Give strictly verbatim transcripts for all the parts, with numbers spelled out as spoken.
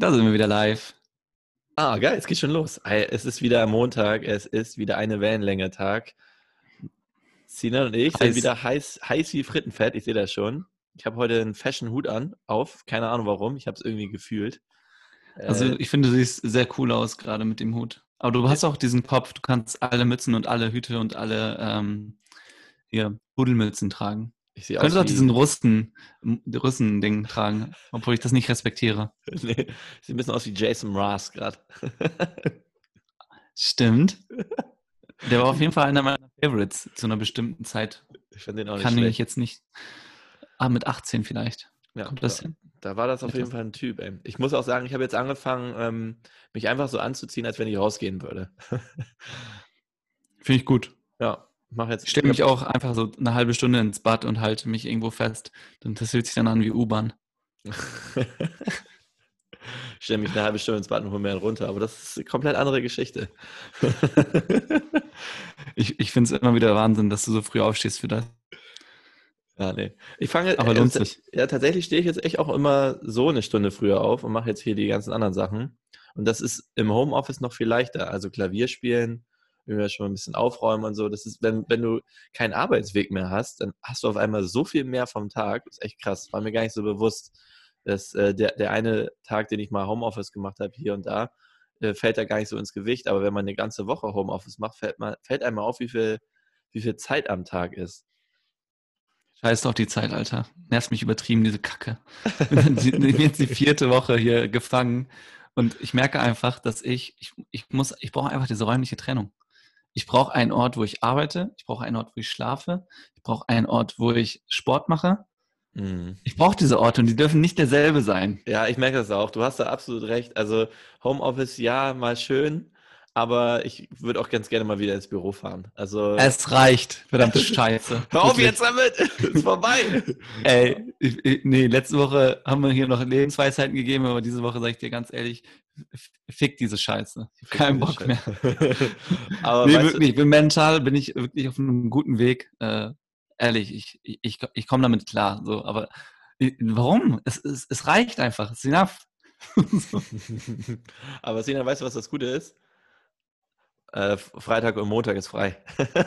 Da sind wir wieder live. Ah, geil, es geht schon los. Ey, Es ist wieder Montag, es ist wieder eine Wellenlänge-Tag. Sinan und ich sind Heiß. wieder heiß, heiß wie Frittenfett, ich sehe das schon. Ich habe heute einen Fashion-Hut an, auf, keine Ahnung warum, ich habe es irgendwie gefühlt. Also Äh, ich finde, du siehst sehr cool aus, gerade mit dem Hut. Aber du hast auch diesen Kopf, du kannst alle Mützen und alle Hüte und alle ähm, hier Pudelmützen tragen. ich Du sehe aus könntest auch diesen wie, Russen, Russen-Ding tragen, obwohl ich das nicht respektiere. nee, ich sehe ein bisschen aus wie Jason Mraz gerade. Stimmt. Der war auf jeden Fall einer meiner Favorites zu einer bestimmten Zeit. Ich fand den auch nicht Kann ich schlecht. jetzt nicht. Ah, mit achtzehn vielleicht. Ja, Kommt das da, hin? da war das auf jeden Etwas. Fall ein Typ, ey. Ich muss auch sagen, ich habe jetzt angefangen, ähm, mich einfach so anzuziehen, als wenn ich rausgehen würde. Finde ich gut. Ja, mach jetzt, Ich stelle ich mich habe auch einfach so eine halbe Stunde ins Bad und halte mich irgendwo fest. Und das fühlt sich dann an wie U-Bahn. Ich stelle mich eine halbe Stunde ins Bad und hole mir einen runter, aber das ist eine komplett andere Geschichte. Ich, ich finde es immer wieder Wahnsinn, dass du so früh aufstehst für das. Ja, nee. Ich fange, Aber äh, lohnt sich. ja, tatsächlich stehe ich jetzt echt auch immer so eine Stunde früher auf und mache jetzt hier die ganzen anderen Sachen. Und das ist im Homeoffice noch viel leichter. Also Klavier spielen, irgendwie schon mal ein bisschen aufräumen und so. Das ist, wenn, wenn du keinen Arbeitsweg mehr hast, dann hast du auf einmal so viel mehr vom Tag. Das ist echt krass. War mir gar nicht so bewusst, dass äh, der, der eine Tag, den ich mal Homeoffice gemacht habe, hier und da, äh, fällt da gar nicht so ins Gewicht. Aber wenn man eine ganze Woche Homeoffice macht, fällt, man, fällt einem auf, wie viel, wie viel Zeit am Tag ist. Scheiß auf die Zeit, Alter. Nervt mich übertrieben, diese Kacke. Ich bin die- ich bin jetzt die vierte Woche hier gefangen und ich merke einfach, dass ich, ich, ich muss, ich brauche einfach diese räumliche Trennung. Ich brauche einen Ort, wo ich arbeite. Ich brauche einen Ort, wo ich schlafe. Ich brauche einen Ort, wo ich Sport mache. Mhm. Ich brauche diese Orte und die dürfen nicht derselbe sein. Ja, ich merke das auch. Du hast da absolut recht. Also Homeoffice, ja, mal schön, aber ich würde auch ganz gerne mal wieder ins Büro fahren. Also Es reicht, verdammte Scheiße. hör auf Wirklich. jetzt damit! Ist vorbei! Ey, ich, ich, nee, letzte Woche haben wir hier noch Lebensweisheiten gegeben, aber diese Woche sage ich dir ganz ehrlich, f- fick diese Scheiße. Ich habe keinen Diese Bock mehr. Scheiße. Aber Nee, weißt du, wirklich, ich bin mental, bin ich wirklich auf einem guten Weg. Äh, ehrlich, ich, ich, ich, ich komme damit klar. So, aber ich, warum? Es, es, es reicht einfach. Es ist enough. So. aber Sina, weißt du, was das Gute ist? Äh, Freitag und Montag ist frei.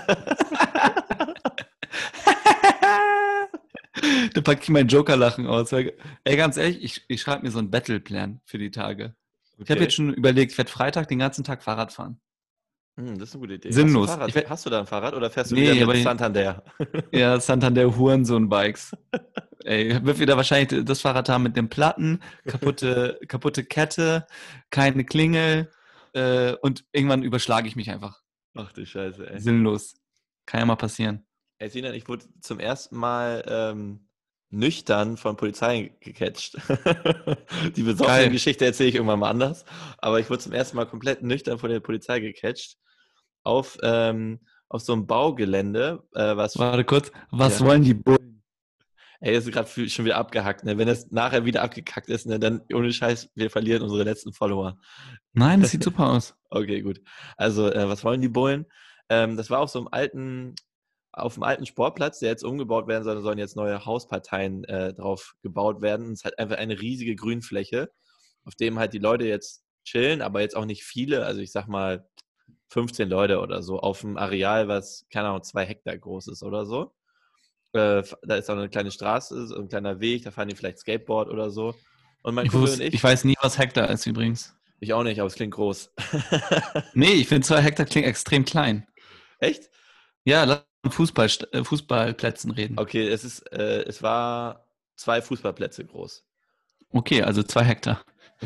Da packe ich mein Joker-Lachen aus. Weil, ey, ganz ehrlich, ich, ich schreibe mir so einen Battle-Plan für die Tage. Ich habe Okay. jetzt schon überlegt, ich werde Freitag den ganzen Tag Fahrrad fahren. Hm, das ist eine gute Idee. Hast du ein Sinnlos. Ich Fahrrad? werd, Hast du da ein Fahrrad oder fährst du wieder nee, aber mit Santander? ja, Santander Hurensohn-Bikes. Ey, wird wieder wahrscheinlich das Fahrrad haben mit den Platten, kaputte, kaputte Kette, keine Klingel äh, und irgendwann überschlage ich mich einfach. Ach du Scheiße, ey. Sinnlos. Kann ja mal passieren. Ey, Sinan, ich wurde zum ersten Mal ähm, nüchtern von Polizei gecatcht. Die besoffene Geil. Geschichte erzähle ich irgendwann mal anders. Aber ich wurde zum ersten Mal komplett nüchtern von der Polizei gecatcht. Auf, ähm, auf so einem Baugelände, äh, was, Warte kurz. Was ja, wollen die Bullen? ey, das ist gerade schon wieder abgehackt. Ne? Wenn das nachher wieder abgekackt ist, ne, dann ohne Scheiß, wir verlieren unsere letzten Follower. Nein, das sieht super aus. Okay, gut. Also, äh, was wollen die Bullen? Ähm, das war auf so einem alten, auf dem alten Sportplatz, der jetzt umgebaut werden soll, da sollen jetzt neue Hausparteien äh, drauf gebaut werden. Und es ist halt einfach eine riesige Grünfläche, auf dem halt die Leute jetzt chillen, aber jetzt auch nicht viele, also ich sag mal fünfzehn Leute oder so, auf dem Areal, was, keine Ahnung, zwei Hektar groß ist oder so. Äh, da ist auch eine kleine Straße, so ein kleiner Weg, da fahren die vielleicht Skateboard oder so. Und mein Ich, Kumpel und wusste, ich ich, weiß nie, was Hektar ist übrigens. ich auch nicht, aber es klingt groß. Nee, ich finde zwei Hektar klingt extrem klein. Echt? Ja, lass uns Fußball, äh, Fußballplätzen reden. Okay, es ist, äh, es war zwei Fußballplätze groß. Okay, also zwei Hektar.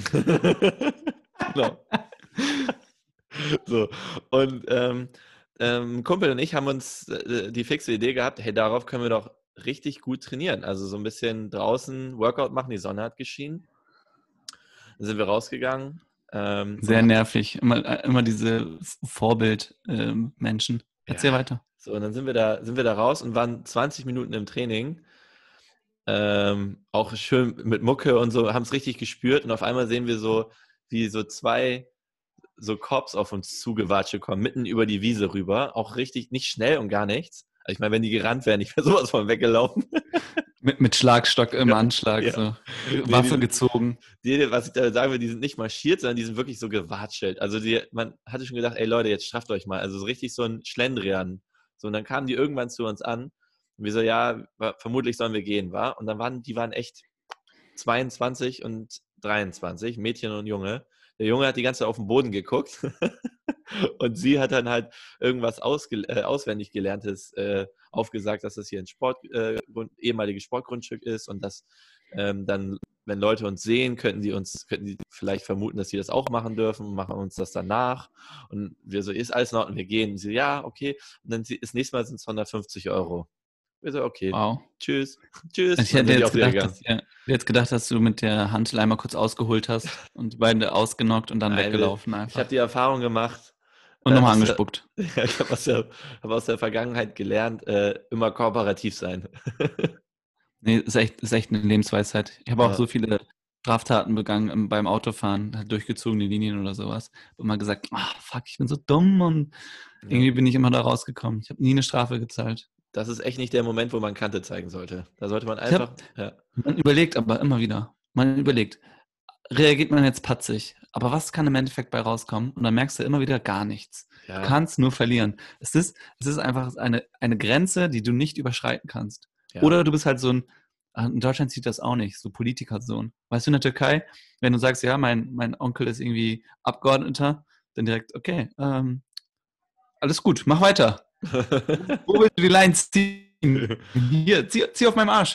Genau. So. Und ähm, ähm, Kumpel und ich haben uns äh, die fixe Idee gehabt, hey, darauf können wir doch richtig gut trainieren. Also so ein bisschen draußen Workout machen, die Sonne hat geschienen. Dann sind wir rausgegangen ähm, und Sehr nervig. Immer, äh, immer diese Vorbild-Menschen. ja, Erzähl weiter. so, und dann sind wir da, sind wir da raus und waren zwanzig Minuten im Training. Ähm, auch schön mit Mucke und so, haben es richtig gespürt und auf einmal sehen wir so, wie so zwei so Cops auf uns zugewatsche kommen, mitten über die Wiese rüber, auch richtig nicht schnell und gar nichts. Also ich meine, wenn die gerannt wären, ich wäre sowas von weggelaufen. Mit, mit Schlagstock im Ja, Anschlag, ja. so. Nee, Waffe die, gezogen. die, was ich da sagen will, die sind nicht marschiert, sondern die sind wirklich so gewatschelt. Also die, man hatte schon gedacht, ey Leute, jetzt strafft euch mal. Also so richtig so ein Schlendrian. So, und dann kamen die irgendwann zu uns an. Und wir so, ja, wa- vermutlich sollen wir gehen, wa? Und dann waren, die waren echt zweiundzwanzig und dreiundzwanzig, Mädchen und Junge. Der Junge hat die ganze Zeit auf den Boden geguckt und sie hat dann halt irgendwas ausge äh, auswendig Gelerntes äh, aufgesagt, dass das hier ein Sport, äh, Grund, ehemaliges Sportgrundstück ist und dass ähm, dann, wenn Leute uns sehen, könnten die uns, könnten die vielleicht vermuten, dass sie das auch machen dürfen und machen uns das danach. Und wir so, ist alles in Ordnung, wir gehen. Und sie, ja, okay. Und dann sie, das nächste Mal sind es hundertfünfzig Euro. Wir so, okay, Wow. tschüss, tschüss. Ich Und dann hätte sind die jetzt auch wieder gedacht, gegangen. dass, ihr, jetzt gedacht, dass du mit der Hantel einmal kurz ausgeholt hast und die beiden ausgenockt und dann Nein, weggelaufen ich habe einfach. die Erfahrung gemacht, Und äh, nochmal aus der, angespuckt. ja, ich habe aus, der, hab aus der Vergangenheit gelernt, äh, immer kooperativ sein. Nee, ist echt, ist echt eine Lebensweisheit. Ich habe auch Ja, so viele Straftaten begangen im- beim Autofahren, halt durchgezogene Linien oder sowas. Hab immer gesagt, ah, fuck, ich bin so dumm und ja. irgendwie bin ich immer da rausgekommen. Ich habe nie eine Strafe gezahlt. Das ist echt nicht der Moment, wo man Kante zeigen sollte. Da sollte man Ich habe, einfach, ja, man überlegt aber immer wieder. Man überlegt, reagiert man jetzt patzig? Aber was kann im Endeffekt bei rauskommen? Und dann merkst du immer wieder gar nichts. Du ja, kannst nur verlieren. Es ist, es ist einfach eine, eine Grenze, die du nicht überschreiten kannst. ja. Oder du bist halt so ein, ah, in Deutschland sieht das auch nicht, so Politikersohn. Weißt du, in der Türkei, wenn du sagst, ja, mein, mein Onkel ist irgendwie Abgeordneter, dann direkt, okay, ähm, alles gut, mach weiter. Wo willst du die Lines ziehen? Hier, zieh, zieh auf meinem Arsch.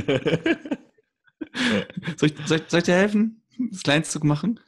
Soll ich, soll, ich, soll ich dir helfen, das Kleinste zu machen?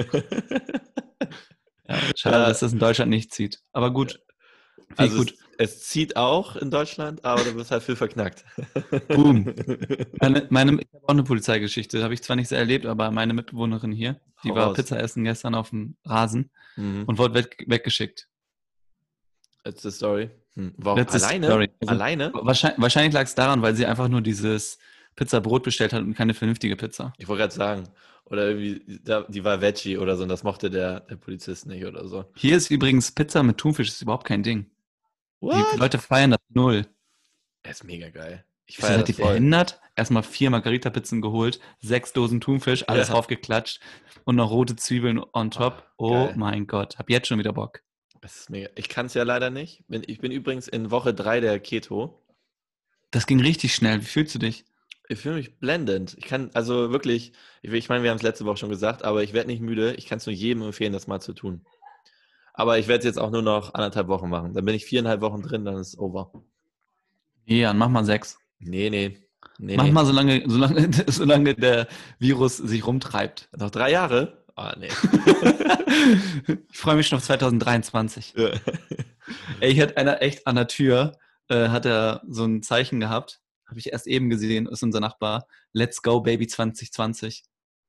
Ja, schade, Ja, dass das in Deutschland nicht zieht. Aber gut, finde ich also gut. es, es zieht auch in Deutschland, aber du wirst halt viel verknackt. Boom. Meine, meine, ich habe auch eine Polizeigeschichte, habe ich zwar nicht sehr erlebt, aber meine Mitbewohnerin hier, Hau die war raus. Pizza essen gestern auf dem Rasen Mhm. und wurde weg, weggeschickt. Letzte Story. Hm. Warum? Letzte Alleine? Story. Also, Alleine? wahrscheinlich wahrscheinlich lag es daran, weil sie einfach nur dieses Pizzabrot bestellt hat und keine vernünftige Pizza. Ich wollte gerade sagen. Oder irgendwie, da- die war Veggie oder so und das mochte der, der Polizist nicht oder so. Hier ist übrigens Pizza mit Thunfisch, ist überhaupt kein Ding. Die What? Leute feiern das null. Das ist mega geil. Ich Ich so, feiere seid das ihr voll. behindert? Erstmal vier Margarita-Pizzen geholt, sechs Dosen Thunfisch, alles Ja. draufgeklatscht und noch rote Zwiebeln on top. Ah, Oh geil. mein Gott, hab jetzt schon wieder Bock. Das ist mega. Ich kann es ja leider nicht. Bin, ich bin übrigens in Woche drei der Keto. Das ging richtig schnell. Wie fühlst du dich? Ich fühle mich blendend. Ich kann, also wirklich, ich, ich meine, wir haben es letzte Woche schon gesagt, aber ich werde nicht müde. Ich kann es nur jedem empfehlen, das mal zu tun. Aber ich werde es jetzt auch nur noch anderthalb Wochen machen. Dann bin ich viereinhalb Wochen drin, dann ist es over. Ja, mach mal sechs. Nee, nee. Nee, Mach nee. mal, solange, solange, solange der Virus sich rumtreibt. Noch drei Jahre? Ah, nee. Ich freue mich schon auf zwanzig dreiundzwanzig. Ja. Ey, ich hatte einer echt an der Tür, äh, hat er so ein Zeichen gehabt. Habe ich erst eben gesehen, ist unser Nachbar. Let's go, Baby zwanzig zwanzig.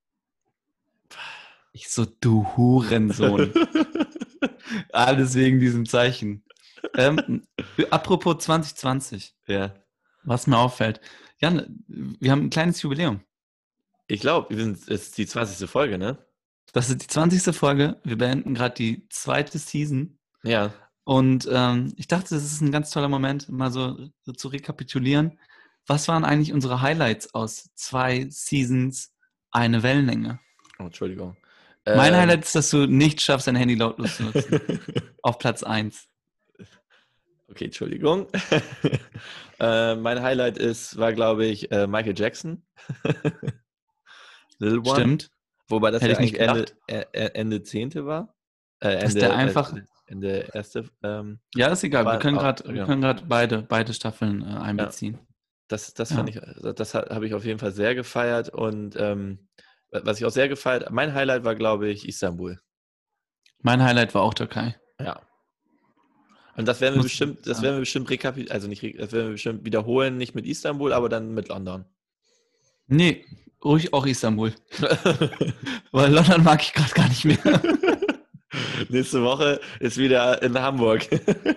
Ich so, du Hurensohn. Alles wegen diesem Zeichen. Ähm, apropos zwanzig zwanzig, Ja. was mir auffällt. Jan, wir haben ein kleines Jubiläum. Ich glaube, es ist die zwanzigste Folge, ne? Das ist die zwanzigste Folge. Wir beenden gerade die zweite Season. Ja. Und ähm, ich dachte, das ist ein ganz toller Moment, mal so, so zu rekapitulieren. Was waren eigentlich unsere Highlights aus zwei Seasons, eine Wellenlänge? Oh, Entschuldigung. Mein Ähm, Highlight ist, dass du nicht schaffst, dein Handy lautlos zu nutzen. Auf Platz eins. Okay, Entschuldigung. äh, mein Highlight ist, war, glaube ich, äh, Michael Jackson. Little One. Stimmt. Wobei das Hätte ja ich nicht eigentlich Ende, gedacht. äh, Ende zehnte war. Äh, Dass Ende, der einfach. äh, Ende erste. Ähm, Ja, ist egal. Wir war, können ah, gerade wir ja. können gerade beide, beide Staffeln äh, Ja. einbeziehen. Das, das Ja. fand ich, das ha- habe ich auf jeden Fall sehr gefeiert. Und ähm, was ich auch sehr gefeiert, mein Highlight war, glaube ich, Istanbul. Mein Highlight war auch Türkei. Ja. Und das werden wir Muss ich bestimmt, das sagen. werden wir bestimmt rekapitulieren, also nicht, re- das werden wir bestimmt wiederholen, nicht mit Istanbul, aber dann mit London. Nee, ruhig auch Istanbul. Weil London mag ich gerade gar nicht mehr. Nächste Woche ist wieder in Hamburg.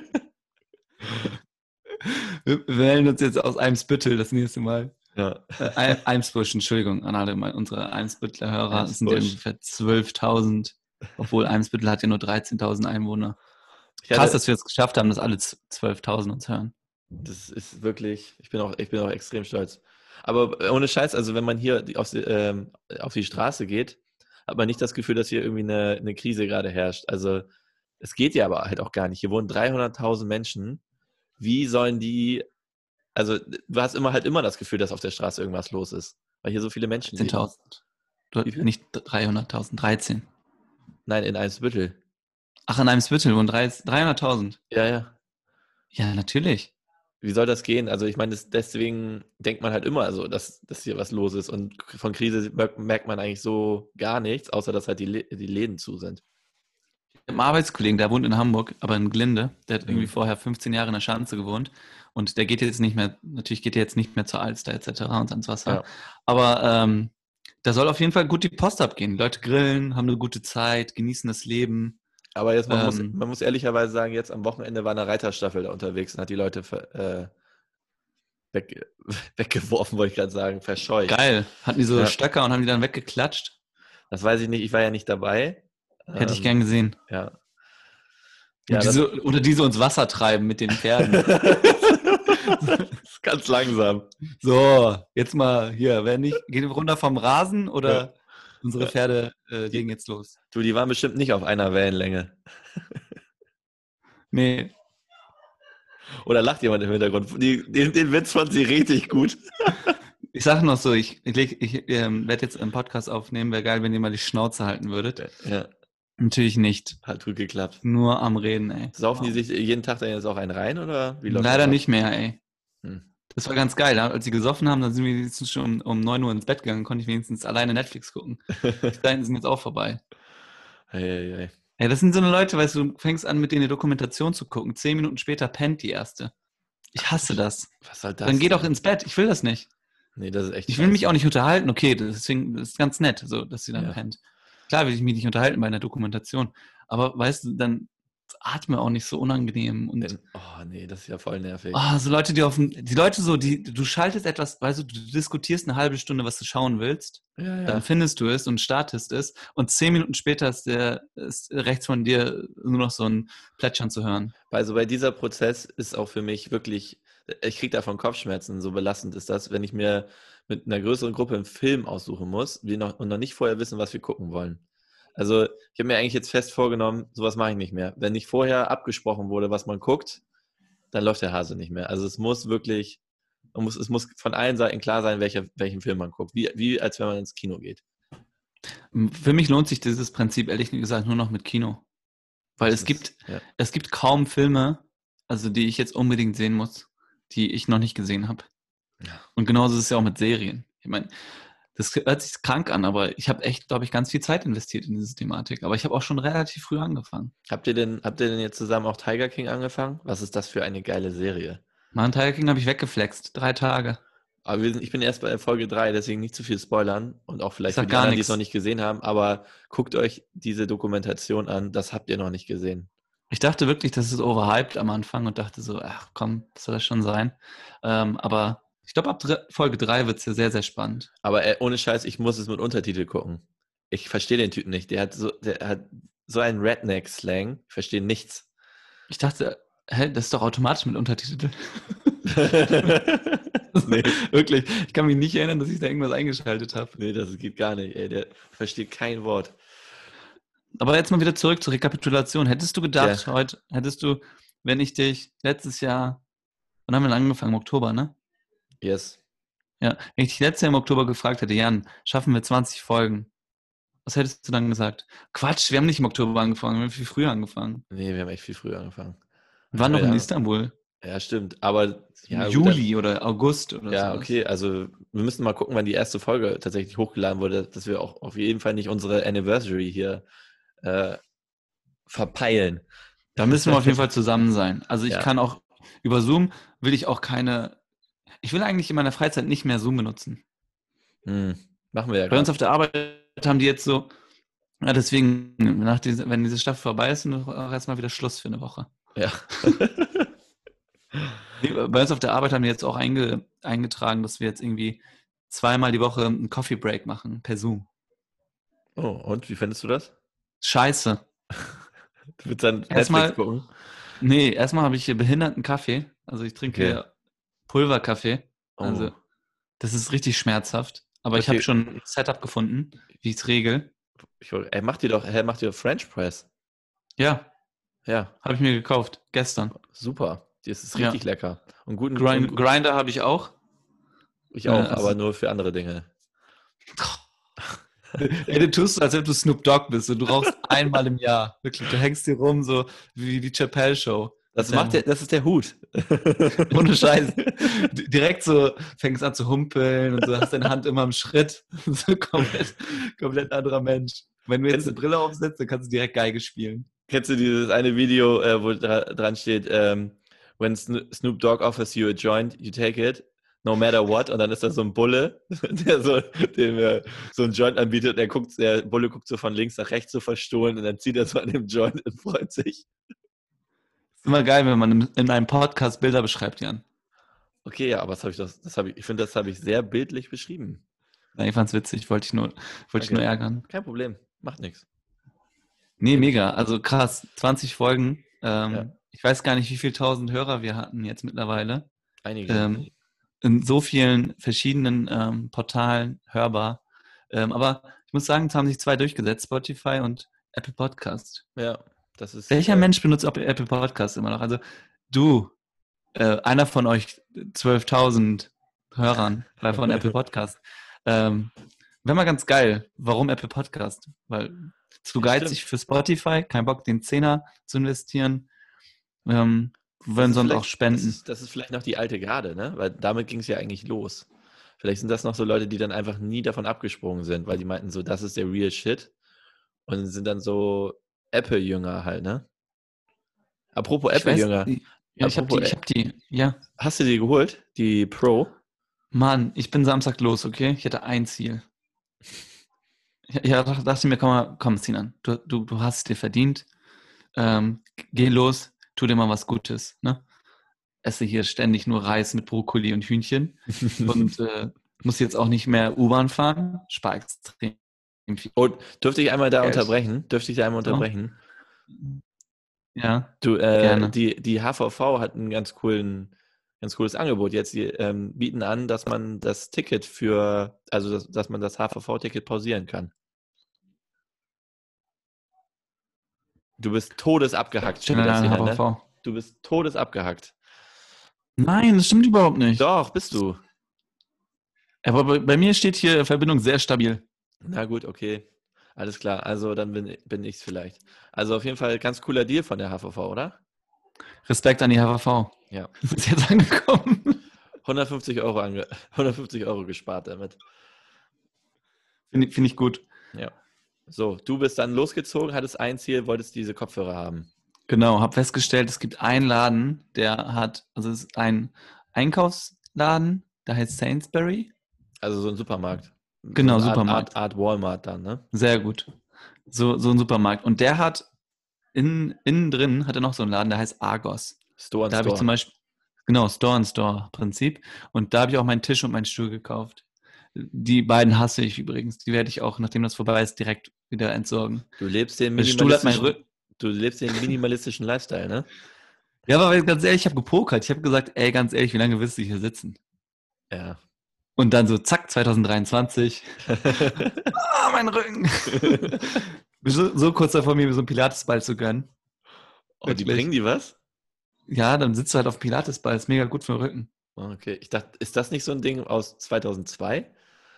Wir wir melden uns jetzt aus Eimsbüttel das nächste Mal. Ja. Äh, Eim- Eimsbusch, Entschuldigung, an alle meine- unsere Eimsbüttler Hörer. Es sind ja Eimsbusch. ungefähr zwölftausend. Obwohl Eimsbüttel hat ja nur dreizehntausend Einwohner. Ich Krass, hatte, dass wir es geschafft haben, dass alle zwölftausend uns hören. das ist wirklich, ich bin auch, ich bin auch extrem stolz. Aber ohne Scheiß, also wenn man hier auf die, ähm, auf die Straße geht, hat man nicht das Gefühl, dass hier irgendwie eine, eine Krise gerade herrscht. Also es geht ja aber halt auch gar nicht. Hier wohnen dreihunderttausend Menschen. Wie sollen die, also du hast immer halt immer das Gefühl, dass auf der Straße irgendwas los ist, weil hier so viele Menschen leben. zehntausend. Du, Wie viel? nicht dreihunderttausend, dreizehn. Nein, in Eimsbüttel. Ach, in Eimsbüttel wohnen dreihunderttausend. Ja, ja. Ja, natürlich. Wie soll das gehen? Also ich meine, das, deswegen denkt man halt immer so, dass, dass hier was los ist. Und von Krise merkt merkt man eigentlich so gar nichts, außer dass halt die, Lä- die Läden zu sind. Ich habe einen Arbeitskollegen, der wohnt in Hamburg, aber in Glinde. Der hat irgendwie Mhm. vorher fünfzehn Jahre in der Schanze gewohnt. Und der geht jetzt nicht mehr, natürlich geht er jetzt nicht mehr zur Alster et cetera und ans Wasser. Ja. Aber ähm, da soll auf jeden Fall gut die Post abgehen. Die Leute grillen, haben eine gute Zeit, genießen das Leben. Aber jetzt, man, muss, Ähm, man muss ehrlicherweise sagen, jetzt am Wochenende war eine Reiterstaffel da unterwegs und hat die Leute ver, äh, weg, weggeworfen, wollte ich gerade sagen, verscheucht. Geil. Hatten die so Ja. Stöcker und haben die dann weggeklatscht? Das weiß ich nicht, ich war ja nicht dabei. Hätte ich Ähm, gern gesehen. Ja. Ja, Ja, die das, so, oder die so ins Wasser treiben mit den Pferden. das ist ganz langsam. So, jetzt mal hier, wer nicht, geht runter vom Rasen oder Ja. unsere Ja. Pferde äh, legen jetzt los? Du, die waren bestimmt nicht auf einer Wellenlänge. Nee, Oder lacht jemand im Hintergrund? Die, den, den Witz fand sie richtig gut. ich sage noch so, ich, ich, leg- ich ähm, werde jetzt einen Podcast aufnehmen, wäre geil, wenn ihr mal die Schnauze halten würdet. Ja, Natürlich nicht. hat gut geklappt. Nur am Reden, ey. Saufen die Wow. sich jeden Tag dann jetzt auch einen rein oder wie läuft Leider das ab? nicht mehr, ey. Hm. Das war ganz geil. Als sie gesoffen haben, dann sind wir wenigstens schon um, um neun Uhr ins Bett gegangen, konnte ich wenigstens alleine Netflix gucken. Die Zeiten sind jetzt auch vorbei. Ei, ei, ei. Ja, das sind so eine Leute, weißt du, du fängst an, mit denen eine Dokumentation zu gucken. Zehn Minuten später pennt die erste. Ich hasse das. Was soll das? Dann geh doch denn? ins Bett. Ich will das nicht. Nee, das ist echt Ich will mich scheiße. auch nicht unterhalten. Okay, deswegen das ist ganz nett, so, dass sie dann Ja. pennt. Klar will ich mich nicht unterhalten bei einer Dokumentation. Aber weißt du, dann atme auch nicht so unangenehm. Und Denn- Oh nee, das ist ja voll nervig. oh, so Leute, die auf dem, die Leute so, die, du schaltest etwas, weißt du, du diskutierst eine halbe Stunde, was du schauen willst. Ja, ja. Dann findest du es und startest es und zehn Minuten später ist, der, ist rechts von dir nur noch so ein Plätschern zu hören. Also bei dieser Prozess ist auch für mich wirklich, ich kriege davon Kopfschmerzen, so belastend ist das, wenn ich mir mit einer größeren Gruppe einen Film aussuchen muss wir noch, und noch nicht vorher wissen, was wir gucken wollen. Also ich habe mir eigentlich jetzt fest vorgenommen, sowas mache ich nicht mehr. Wenn nicht vorher abgesprochen wurde, was man guckt, dann läuft der Hase nicht mehr. Also es muss wirklich, man muss, es muss von allen Seiten klar sein, welcher, welchen Film man guckt. Wie, wie als wenn man ins Kino geht. Für mich lohnt sich dieses Prinzip ehrlich gesagt nur noch mit Kino. Weil Das es ist- gibt, ja. es gibt kaum Filme, also die ich jetzt unbedingt sehen muss, die ich noch nicht gesehen habe. Ja. Und genauso ist es ja auch mit Serien. Ich meine, das hört sich krank an, aber ich habe echt, glaube ich, ganz viel Zeit investiert in diese Thematik. Aber ich habe auch schon relativ früh angefangen. Habt ihr denn, habt ihr denn jetzt zusammen auch Tiger King angefangen? Was ist das für eine geile Serie? Mann, Tiger King habe ich weggeflext. Drei Tage. Aber wir sind, ich bin erst bei Folge drei, deswegen nicht zu viel spoilern und auch vielleicht Ich sag für die gar anderen, die nix. es noch nicht gesehen haben, aber guckt euch diese Dokumentation an, das habt ihr noch nicht gesehen. Ich dachte wirklich, das ist overhyped am Anfang und dachte so, ach komm, das soll das schon sein. Ähm, aber ich glaube, ab dr- Folge drei wird es ja sehr, sehr spannend. Aber äh, ohne Scheiß, ich muss es mit Untertitel gucken. Ich verstehe den Typen nicht. Der hat so, der hat so einen Redneck-Slang. Ich verstehe nichts. Ich dachte, hä, das ist doch automatisch mit Untertitel. nee, Wirklich, ich kann mich nicht erinnern, dass ich da irgendwas eingeschaltet habe. nee, das geht gar nicht. Ey. Der versteht kein Wort. Aber jetzt mal wieder zurück zur Rekapitulation. Hättest du gedacht, Ja. heute, hättest du, wenn ich dich letztes Jahr, wann haben wir denn angefangen? Im Oktober, ne? Yes. Ja, wenn ich dich letztes Jahr im Oktober gefragt hätte, Jan, schaffen wir zwanzig Folgen? Was hättest du dann gesagt? Quatsch, wir haben nicht im Oktober angefangen, wir haben viel früher angefangen. Nee, wir haben echt viel früher angefangen. Wir waren noch Ja. in Istanbul. Ja, stimmt. Aber ja, Im gut, dann- Juli oder August oder Ja, sowas. okay, also wir müssen mal gucken, wann die erste Folge tatsächlich hochgeladen wurde, dass wir auch auf jeden Fall nicht unsere Anniversary hier äh, verpeilen. Da müssen wir auf jeden Fall zusammen sein. Also ich Ja. kann auch, über Zoom will ich auch keine, ich will eigentlich in meiner Freizeit nicht mehr Zoom benutzen. Hm, machen wir ja Bei uns gerade. auf der Arbeit haben die jetzt so, ja deswegen, nach diese, wenn diese Staffel vorbei ist, dann auch erstmal wieder Schluss für eine Woche. Ja. Nee, bei uns auf der Arbeit haben die jetzt auch einge, eingetragen, dass wir jetzt irgendwie zweimal die Woche einen Coffee Break machen, per Zoom. Oh, und wie findest du das? Scheiße. Du willst dann Erstmal- Netflix gucken? Nee, erstmal habe ich hier behinderten Kaffee. Also ich trinke Okay. hier Pulverkaffee. Oh. Also Das ist richtig schmerzhaft. Aber ich habe Okay, schon ein Setup gefunden, wie ich es regel. ich, wollt- ey, mach dir doch, hey, mach dir doch French Press. Ja, Ja, habe ich mir gekauft. Gestern. super. Das ist Ja. richtig lecker. Und guten, und Grind, gu- Grinder habe ich auch. ich Äh, auch, also, aber nur für andere Dinge. ey, du tust so, als ob du Snoop Dogg bist und du rauchst einmal im Jahr. Wirklich, du hängst hier rum, so wie die Chappelle Show. Das Mit macht der, deinem, das ist der Hut. ohne Scheiß. D- Direkt so fängst an zu humpeln und so hast deine Hand immer im Schritt. So komplett, komplett anderer Mensch. Wenn du jetzt Kennst, eine Brille aufsetzt, dann kannst du direkt Geige spielen. kennst du dieses eine Video, äh, wo dra dran steht, ähm, when Sno- Snoop Dogg offers you a joint, you take it, no matter what. Und dann ist da so ein Bulle, der so, dem äh, so ein Joint anbietet. Und der guckt, der Bulle guckt so von links nach rechts so verstohlen und dann zieht er so an dem Joint und freut sich. Ist immer geil, wenn man in, in einem Podcast Bilder beschreibt, Jan. Okay, ja, aber das habe ich, das, das habe ich, ich finde, das habe ich sehr bildlich beschrieben. Ja, ich fand's witzig, wollte ich nur, wollte ich nur Danke. ärgern. Kein Problem, macht nichts. Nee, mega. Also krass, zwanzig Folgen. Ja, Ähm, ich weiß gar nicht, wie viele tausend Hörer wir hatten jetzt mittlerweile. einige. Ähm, in so vielen verschiedenen ähm, Portalen hörbar. Ähm, aber ich muss sagen, es haben sich zwei durchgesetzt, Spotify und Apple Podcast. Ja, das ist, Welcher äh, Mensch benutzt Apple Apple Podcast immer noch? Also du, äh, einer von euch zwölftausend Hörern bei von Apple Podcast. Ähm, Wäre mal ganz geil. Warum Apple Podcast? Weil zu ja, geizig stimmt. für Spotify, kein Bock, den Zehner zu investieren. Ähm, Das wollen ist sonst auch vielleicht, das spenden. ist, das ist vielleicht noch die alte Garde, ne? Weil damit ging es ja eigentlich los. Vielleicht sind das noch so Leute, die dann einfach nie davon abgesprungen sind, weil die meinten so, das ist der real shit und sind dann so Apple-Jünger halt, ne? Apropos Ich weiß, Apple-Jünger, ja, ich habe die, apropos, ich Ä- habe die, ja. hast du die geholt? Die Pro? Mann, ich bin Samstag los, okay? Ich hatte ein Ziel. Ich, ich dachte dachte mir, komm, mal, komm, Sinan, du, du, du hast es dir verdient. Ähm, geh los, tu dir mal was Gutes, ne? Esse hier ständig nur Reis mit Brokkoli und Hühnchen und äh, muss jetzt auch nicht mehr U-Bahn fahren, spar extrem viel Oh, dürfte ich einmal da Geld. unterbrechen? Dürfte ich da einmal So. unterbrechen? Ja, Du, äh, gerne. die, die H V V hat ein ganz coolen, ganz cooles Angebot jetzt. Die ähm, bieten an, dass man das Ticket für, also dass, dass man das H V V-Ticket pausieren kann. Du bist todesabgehackt schon wieder, General Sinan, ne? H V V. Du bist todesabgehackt. Nein, das stimmt überhaupt nicht. Doch, bist du. Aber bei, bei mir steht hier Verbindung sehr stabil. Na gut, okay. Alles klar. Also dann bin, bin ich es vielleicht. Also auf jeden Fall ganz cooler Deal von der H V V, oder? Respekt an die H V V. Ja. Ist jetzt angekommen. hundertfünfzig Euro, ange hundertfünfzig Euro gespart damit. Finde find ich gut. Ja. So, du bist dann losgezogen, hattest ein Ziel, wolltest diese Kopfhörer haben. Genau, habe festgestellt, es gibt einen Laden, der hat, also es ist ein Einkaufsladen, der heißt Sainsbury. Also so ein Supermarkt. So Genau, eine Art, Supermarkt. Art, Art Walmart dann, ne? Sehr gut. So, so ein Supermarkt. Und der hat in, innen drin hat er noch so einen Laden, der heißt Argos. Store and Da habe ich Store. zum Beispiel, genau, Store-in-Store-Prinzip. Und da habe ich auch meinen Tisch und meinen Stuhl gekauft. Die beiden hasse ich übrigens. Die werde ich auch, nachdem das vorbei ist, direkt wieder entsorgen. Du lebst den Der Stuhl hat meinen minimalistischen, Rücken. du lebst den minimalistischen Lifestyle, ne? Ja, aber ganz ehrlich, ich habe gepokert. Ich habe gesagt, ey, ganz ehrlich, wie lange willst du hier sitzen? Ja. Und dann so, zack, zwanzig dreiundzwanzig. Ah, mein Rücken. so, so kurz davor, mir so einen Pilatesball zu gönnen. Oh, die Wirklich. bringen die was? Ja, dann sitzt du halt auf dem Pilatesball. Ist mega gut für den Rücken. Oh, okay. Ich dachte, ist das nicht so ein Ding aus zweitausendzwei?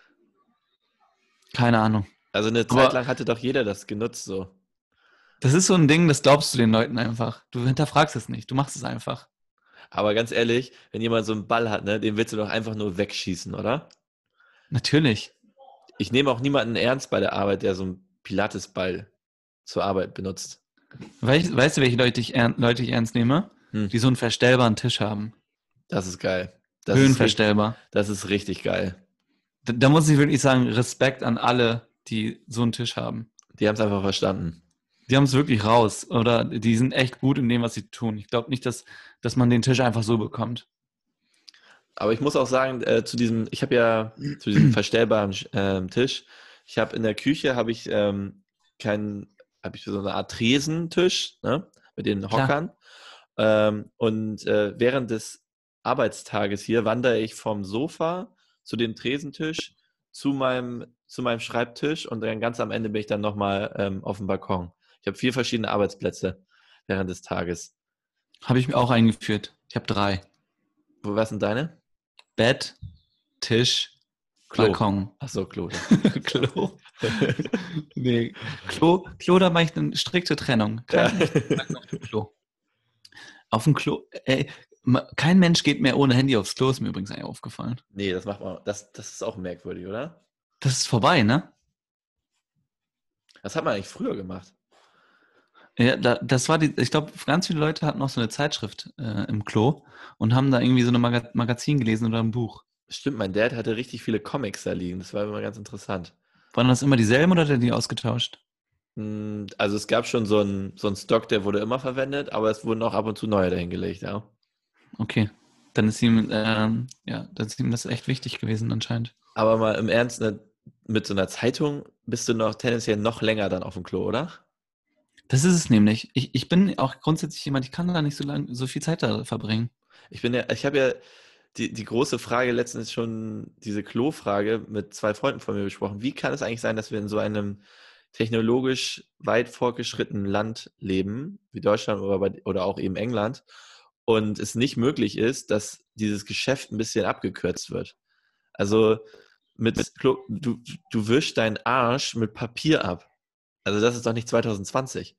Keine Ahnung. Also eine Aber- Zeit lang hatte doch jeder das genutzt so. Das ist so ein Ding, das glaubst du den Leuten einfach. Du hinterfragst es nicht. Du machst es einfach. Aber ganz ehrlich, wenn jemand so einen Ball hat, ne, den willst du doch einfach nur wegschießen, oder? Natürlich. Ich nehme auch niemanden ernst bei der Arbeit, der so einen Pilatesball zur Arbeit benutzt. Weißt, weißt du, welche Leute ich, ern, Leute ich ernst nehme? Hm. Die so einen verstellbaren Tisch haben. Das ist geil. Das ist, richtig, Höhenverstellbar. das ist richtig geil. Da, da muss ich wirklich sagen, Respekt an alle, die so einen Tisch haben. Die haben es einfach verstanden. Die haben es wirklich raus. Oder die sind echt gut in dem, was sie tun. Ich glaube nicht, dass, dass man den Tisch einfach so bekommt. Aber ich muss auch sagen, äh, zu diesem, ich habe ja zu diesem verstellbaren ähm, Tisch, ich habe in der Küche habe ich ähm, keinen, habe ich so eine Art Tresentisch, ne, mit den Klar. Hockern. Ähm, und äh, während des Arbeitstages hier wandere ich vom Sofa zu dem Tresentisch, zu meinem, zu meinem Schreibtisch und dann ganz am Ende bin ich dann nochmal ähm, auf dem Balkon. Ich habe vier verschiedene Arbeitsplätze während des Tages. Habe ich mir auch eingeführt. Ich habe drei. Wo was sind deine? Bett, Tisch, Klo. Balkon. Achso, Klo. Klo. Nee, Klo, Klo, da mache ich eine strikte Trennung. Kein Ja. Mensch auf dem Klo. Auf dem Klo, ey, ma- kein Mensch geht mehr ohne Handy aufs Klo, ist mir übrigens eigentlich aufgefallen. Nee, das macht man. Das, das ist auch merkwürdig, oder? Das ist vorbei, ne? Das hat man eigentlich früher gemacht. Ja, da, das war die, ich glaube, ganz viele Leute hatten noch so eine Zeitschrift äh, im Klo und haben da irgendwie so ein Maga Magazin gelesen oder ein Buch. Stimmt, mein Dad hatte richtig viele Comics da liegen. Das war immer ganz interessant. Waren das immer dieselben oder hat er die ausgetauscht? Hm, Also es gab schon so einen so einen Stock, der wurde immer verwendet, aber es wurden auch ab und zu neue dahingelegt, ja. Okay. Dann ist ihm, ähm, ja, dann ist ihm das echt wichtig gewesen anscheinend. Aber mal im Ernst, ne, mit so einer Zeitung bist du noch tendenziell noch länger dann auf dem Klo, oder? Das ist es nämlich. Ich, ich bin auch grundsätzlich jemand, ich kann da nicht so lang, so viel Zeit da verbringen. Ich bin ja, ich habe ja die, die große Frage letztens schon, diese Klo-Frage mit zwei Freunden von mir besprochen. Wie kann es eigentlich sein, dass wir in so einem technologisch weit fortgeschrittenen Land leben, wie Deutschland oder, bei, oder auch eben England, und es nicht möglich ist, dass dieses Geschäft ein bisschen abgekürzt wird? Also mit Klo, du, du wischst deinen Arsch mit Papier ab. Also das ist doch nicht zwanzig zwanzig.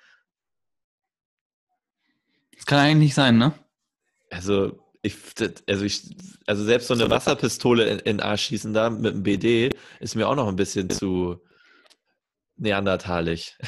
Das kann eigentlich nicht sein, ne? Also ich, also ich, also selbst so eine Wasserpistole in, in den Arsch schießen da mit einem B D ist mir auch noch ein bisschen zu neandertalig.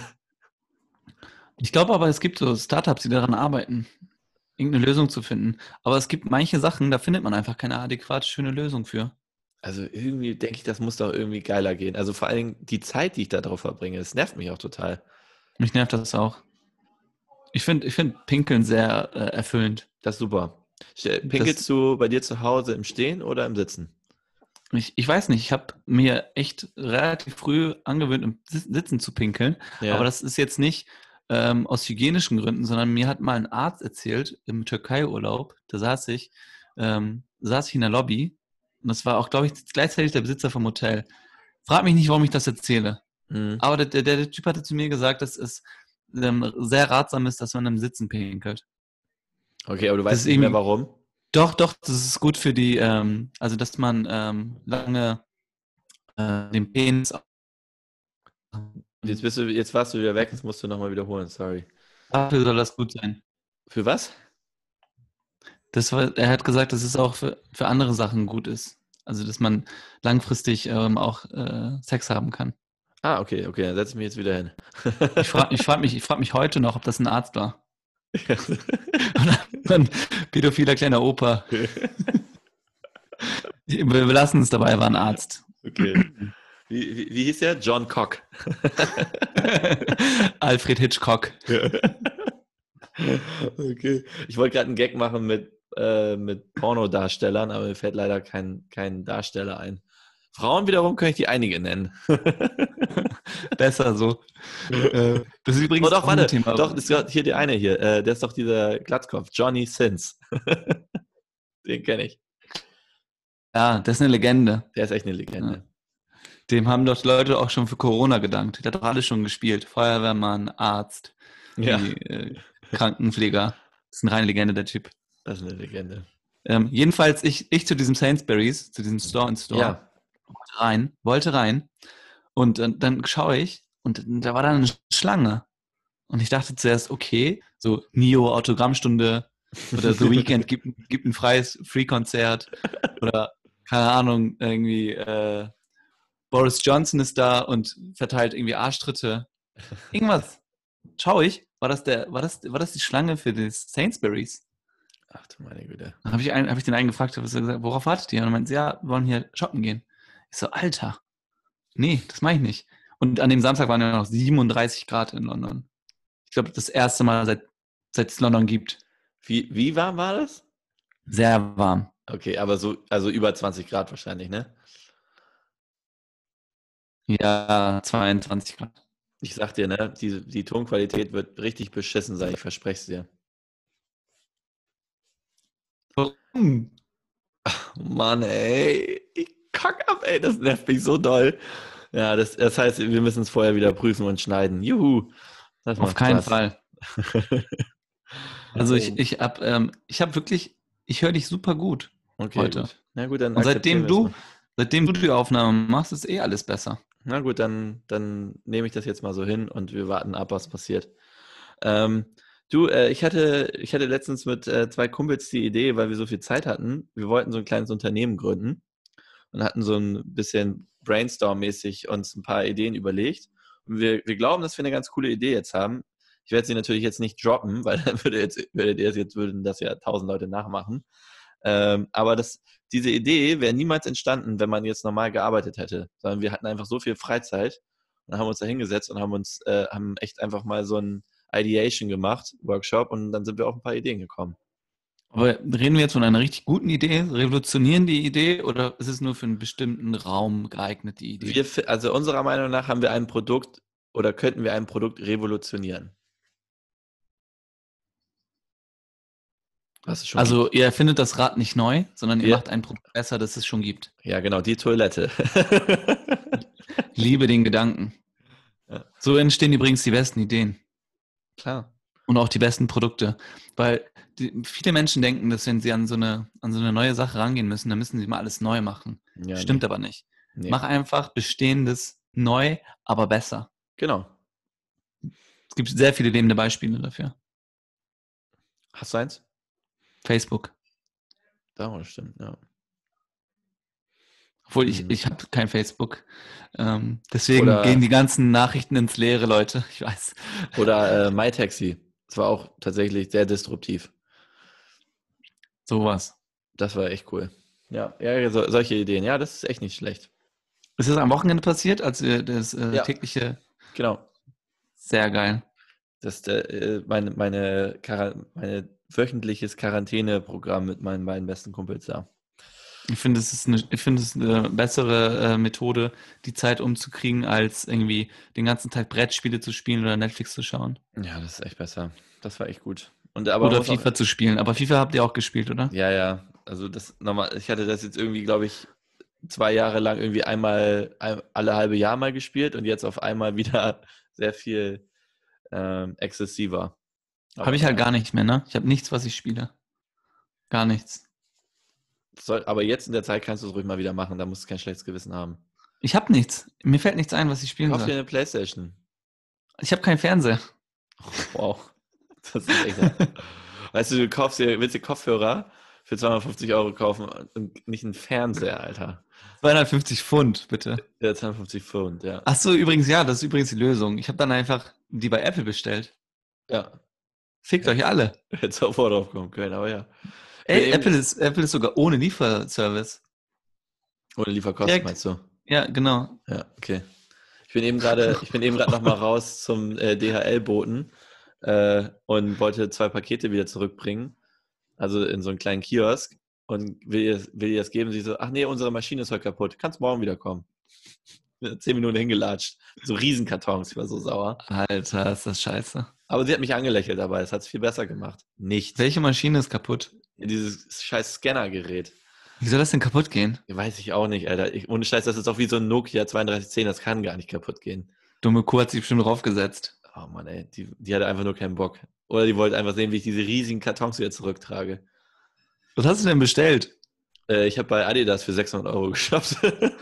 Ich glaube aber, es gibt so Startups, die daran arbeiten, irgendeine Lösung zu finden. Aber es gibt manche Sachen, da findet man einfach keine adäquate, schöne Lösung für. Also irgendwie denke ich, das muss doch irgendwie geiler gehen. Also vor allen Dingen die Zeit, die ich da drauf verbringe, das nervt mich auch total. Mich nervt das auch. Ich finde ich find Pinkeln sehr äh, erfüllend. Das ist super. Ste- Das, Pinkelst du bei dir zu Hause im Stehen oder im Sitzen? ich, ich weiß nicht, ich habe mir echt relativ früh angewöhnt, im Sis- Sitzen zu pinkeln. Aber Ja. das ist jetzt nicht ähm, aus hygienischen Gründen, sondern mir hat mal ein Arzt erzählt, im Türkei-Urlaub, da saß ich, ähm, saß ich in der Lobby und das war auch, glaube ich, gleichzeitig der Besitzer vom Hotel. Frag mich nicht, warum ich das erzähle. Mhm. Aber der, der, der Typ hatte zu mir gesagt, dass es ähm, sehr ratsam ist, dass man im Sitzen pinkelt. Okay, aber du Das weißt ist nicht mehr irgendwie, warum? doch, doch, das ist gut für die, ähm, also dass man ähm, lange äh, den Penis. Jetzt bist du, jetzt warst du wieder weg, jetzt musst du nochmal wiederholen, sorry. Dafür soll das gut sein. Für was? Das war, er hat gesagt, dass es auch für, für andere Sachen gut ist. Also dass man langfristig ähm, auch äh, Sex haben kann. Ah, okay, okay, dann setze ich mich jetzt wieder hin. Ich frage ich frag mich, ich frag mich heute noch, ob das ein Arzt war. Oder ein pädophiler kleiner Opa. Wir wir lassen es dabei, er war ein Arzt. Okay. Wie, wie, wie hieß der? John Cock. Alfred Hitchcock. Okay. Ich wollte gerade einen Gag machen mit, äh, mit Pornodarstellern, aber mir fällt leider kein, kein Darsteller ein. Frauen wiederum kann ich die einige nennen. Besser so. Äh, das ist übrigens Oh doch, auch ein warte, Thema. doch, ist gerade hier die eine hier. Äh, der ist doch dieser Glatzkopf, Johnny Sins. Den kenne ich. Ja, das ist eine Legende. Der ist echt eine Legende. Dem haben doch Leute auch schon für Corona gedankt. Der hat doch alles schon gespielt. Feuerwehrmann, Arzt, Ja, die äh, Krankenpfleger. Das ist eine reine Legende, der Typ. das ist eine Legende. Ähm, jedenfalls, ich, ich zu diesem Sainsbury's, zu diesem Store in Store, Ja, wollte rein, wollte rein. Und dann, dann schaue ich und da war dann eine Schlange. Und ich dachte zuerst, okay, so Neo Autogrammstunde oder The Weeknd gibt, gibt ein freies Free-Konzert oder keine Ahnung, irgendwie äh, Boris Johnson ist da und verteilt irgendwie Arschtritte. Irgendwas. Schau ich, war das der, war das, war das die Schlange für das Sainsbury's? ach du meine Güte. Dann habe ich, einen- hab ich den einen gefragt, hab so gesagt, worauf wartet ihr? Und er meinte, ja, wir wollen hier shoppen gehen. Ich so, Alter, nee, das mache ich nicht. Und an dem Samstag waren ja noch siebenunddreißig Grad in London. Ich glaube, das erste Mal seit, seit es London gibt. Wie, wie warm war das? Sehr warm. Okay, aber so, also über zwanzig Grad wahrscheinlich, ne? Ja, zweiundzwanzig Grad. Ich sag dir, ne, die, die Tonqualität wird richtig beschissen sein, ich verspreche es dir. Warum? Mann, ey. Ich kack ab, ey. Das nervt mich so doll. Ja, das, das heißt, wir müssen es vorher wieder prüfen und schneiden. Juhu. Das Auf macht keinen Spaß. Fall. Also ich, Oh, ich hab, ähm, ich hab wirklich, ich höre dich super gut okay, heute. gut. Na gut, dann Und akzeptieren seitdem wir es du, mal. seitdem du die Aufnahme machst, ist eh alles besser. Na gut, dann, dann nehme ich das jetzt mal so hin und wir warten ab, was passiert. Ähm, du, äh, ich hatte, ich hatte letztens mit äh, zwei Kumpels die Idee, weil wir so viel Zeit hatten. Wir wollten so ein kleines Unternehmen gründen und hatten so ein bisschen Brainstorm-mäßig uns ein paar Ideen überlegt. Und wir, wir glauben, dass wir eine ganz coole Idee jetzt haben. Ich werde sie natürlich jetzt nicht droppen, weil dann würde jetzt, würdet ihr es jetzt würden das ja tausend Leute nachmachen. Ähm, aber das, diese Idee wäre niemals entstanden, wenn man jetzt normal gearbeitet hätte, sondern wir hatten einfach so viel Freizeit und haben uns da hingesetzt und haben uns, äh, haben echt einfach mal so ein Ideation gemacht, Workshop, und dann sind wir auf ein paar Ideen gekommen. Aber reden wir jetzt von einer richtig guten Idee, revolutionieren die Idee oder ist es nur für einen bestimmten Raum geeignet, die Idee? Wir, fi- also unserer Meinung nach haben wir ein Produkt oder könnten wir ein Produkt revolutionieren, was es schon Also gibt. ihr erfindet das Rad nicht neu, sondern ihr Wir, macht ein Produkt besser, das es schon gibt. ja, genau, die Toilette. Liebe den Gedanken. Ja, So entstehen übrigens die besten Ideen klar. und auch die besten Produkte. Weil die, viele Menschen denken, dass wenn sie an so, eine, an so eine neue Sache rangehen müssen, dann müssen sie mal alles neu machen. Ja, nee. Stimmt aber nicht. Nee. Mach einfach Bestehendes neu, aber besser. Genau. Es gibt sehr viele lebende Beispiele dafür. Hast du eins? Facebook. Da, das stimmt, ja. Obwohl ich, Mhm. ich habe kein Facebook. Ähm, deswegen Oder, gehen die ganzen Nachrichten ins Leere, Leute. Ich weiß. oder äh, MyTaxi. Das war auch tatsächlich sehr disruptiv. Sowas. Das war echt cool. Ja, ja, so, solche Ideen. Ja, das ist echt nicht schlecht. Ist das am Wochenende passiert, als wir das äh, Ja, tägliche... genau. Sehr geil. Das ist der, äh, meine, meine, Quar- meine wöchentliches Quarantäneprogramm mit meinen beiden besten Kumpels da. Ich finde, es ist eine, ich finde, es ist eine bessere äh, Methode, die Zeit umzukriegen, als irgendwie den ganzen Tag Brettspiele zu spielen oder Netflix zu schauen. Ja, das ist echt besser. Das war echt gut. Und aber man Oder muss auch, FIFA zu spielen. Aber FIFA habt ihr auch gespielt, oder? ja, ja, also das nochmal, ich hatte das jetzt irgendwie, glaube ich, zwei Jahre lang irgendwie einmal ein, alle halbe Jahr mal gespielt und jetzt auf einmal wieder sehr viel ähm, exzessiver. Habe Aber ich halt naja. gar nicht mehr, ne? Ich habe nichts, was ich spiele. Gar nichts. Soll, aber jetzt in der Zeit kannst du es ruhig mal wieder machen, da musst du kein schlechtes Gewissen haben. Ich habe nichts. Mir fällt nichts ein, was ich spielen Kauf dir soll. eine Playstation. Ich habe keinen Fernseher. Wow, das ist echt. Weißt du, du kaufst dir, willst dir Kopfhörer für zweihundertfünfzig Euro kaufen und nicht einen Fernseher, Alter. zweihundertfünfzig Pfund, bitte. Ja, zweihundertfünfzig Pfund, ja. Ach so, übrigens, ja, das ist übrigens die Lösung. Ich habe dann einfach die bei Apple bestellt. Ja, Fickt euch alle. hätte auch drauf kommen können, aber ja. Ich bin Ey, eben, Apple ist, Apple ist sogar ohne Lieferservice. ohne Lieferkosten, Direkt. meinst du? Ja, genau. Ja, okay. Ich bin eben gerade, ich bin eben gerade noch mal raus zum äh, D H L-Boten äh, und wollte zwei Pakete wieder zurückbringen, also in so einen kleinen Kiosk, und will ihr, will ihr das geben. Sie so, ach nee, unsere Maschine ist heute kaputt. Kannst morgen wieder kommen. Zehn Minuten hingelatscht. So Riesenkartons, ich war so sauer. Alter, ist das scheiße. Aber sie hat mich angelächelt dabei, das hat es viel besser gemacht. Nichts. Welche Maschine ist kaputt? Dieses scheiß Scannergerät. Wie soll das denn kaputt gehen? Weiß ich auch nicht, Alter. Ich, ohne Scheiß, das ist auch wie so ein Nokia zweiunddreißig zehn, das kann gar nicht kaputt gehen. Dumme Kuh hat sich bestimmt draufgesetzt. Oh Mann, ey, die, die hatte einfach nur keinen Bock. Oder die wollte einfach sehen, wie ich diese riesigen Kartons wieder zurücktrage. Was hast du denn bestellt? Äh, ich habe bei Adidas für sechshundert Euro geshoppt.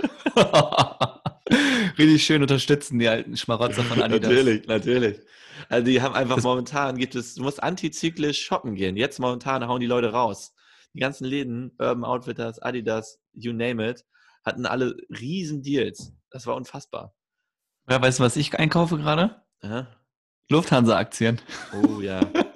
Richtig schön unterstützen, die alten Schmarotzer von Adidas. Natürlich, natürlich. Also die haben einfach Das, momentan, gibt es, du musst antizyklisch shoppen gehen. Jetzt momentan hauen die Leute raus. Die ganzen Läden, Urban Outfitters, Adidas, you name it, hatten alle riesen Deals. Das war unfassbar. ja, weißt du, was ich einkaufe gerade? Aha. Lufthansa-Aktien. Oh ja.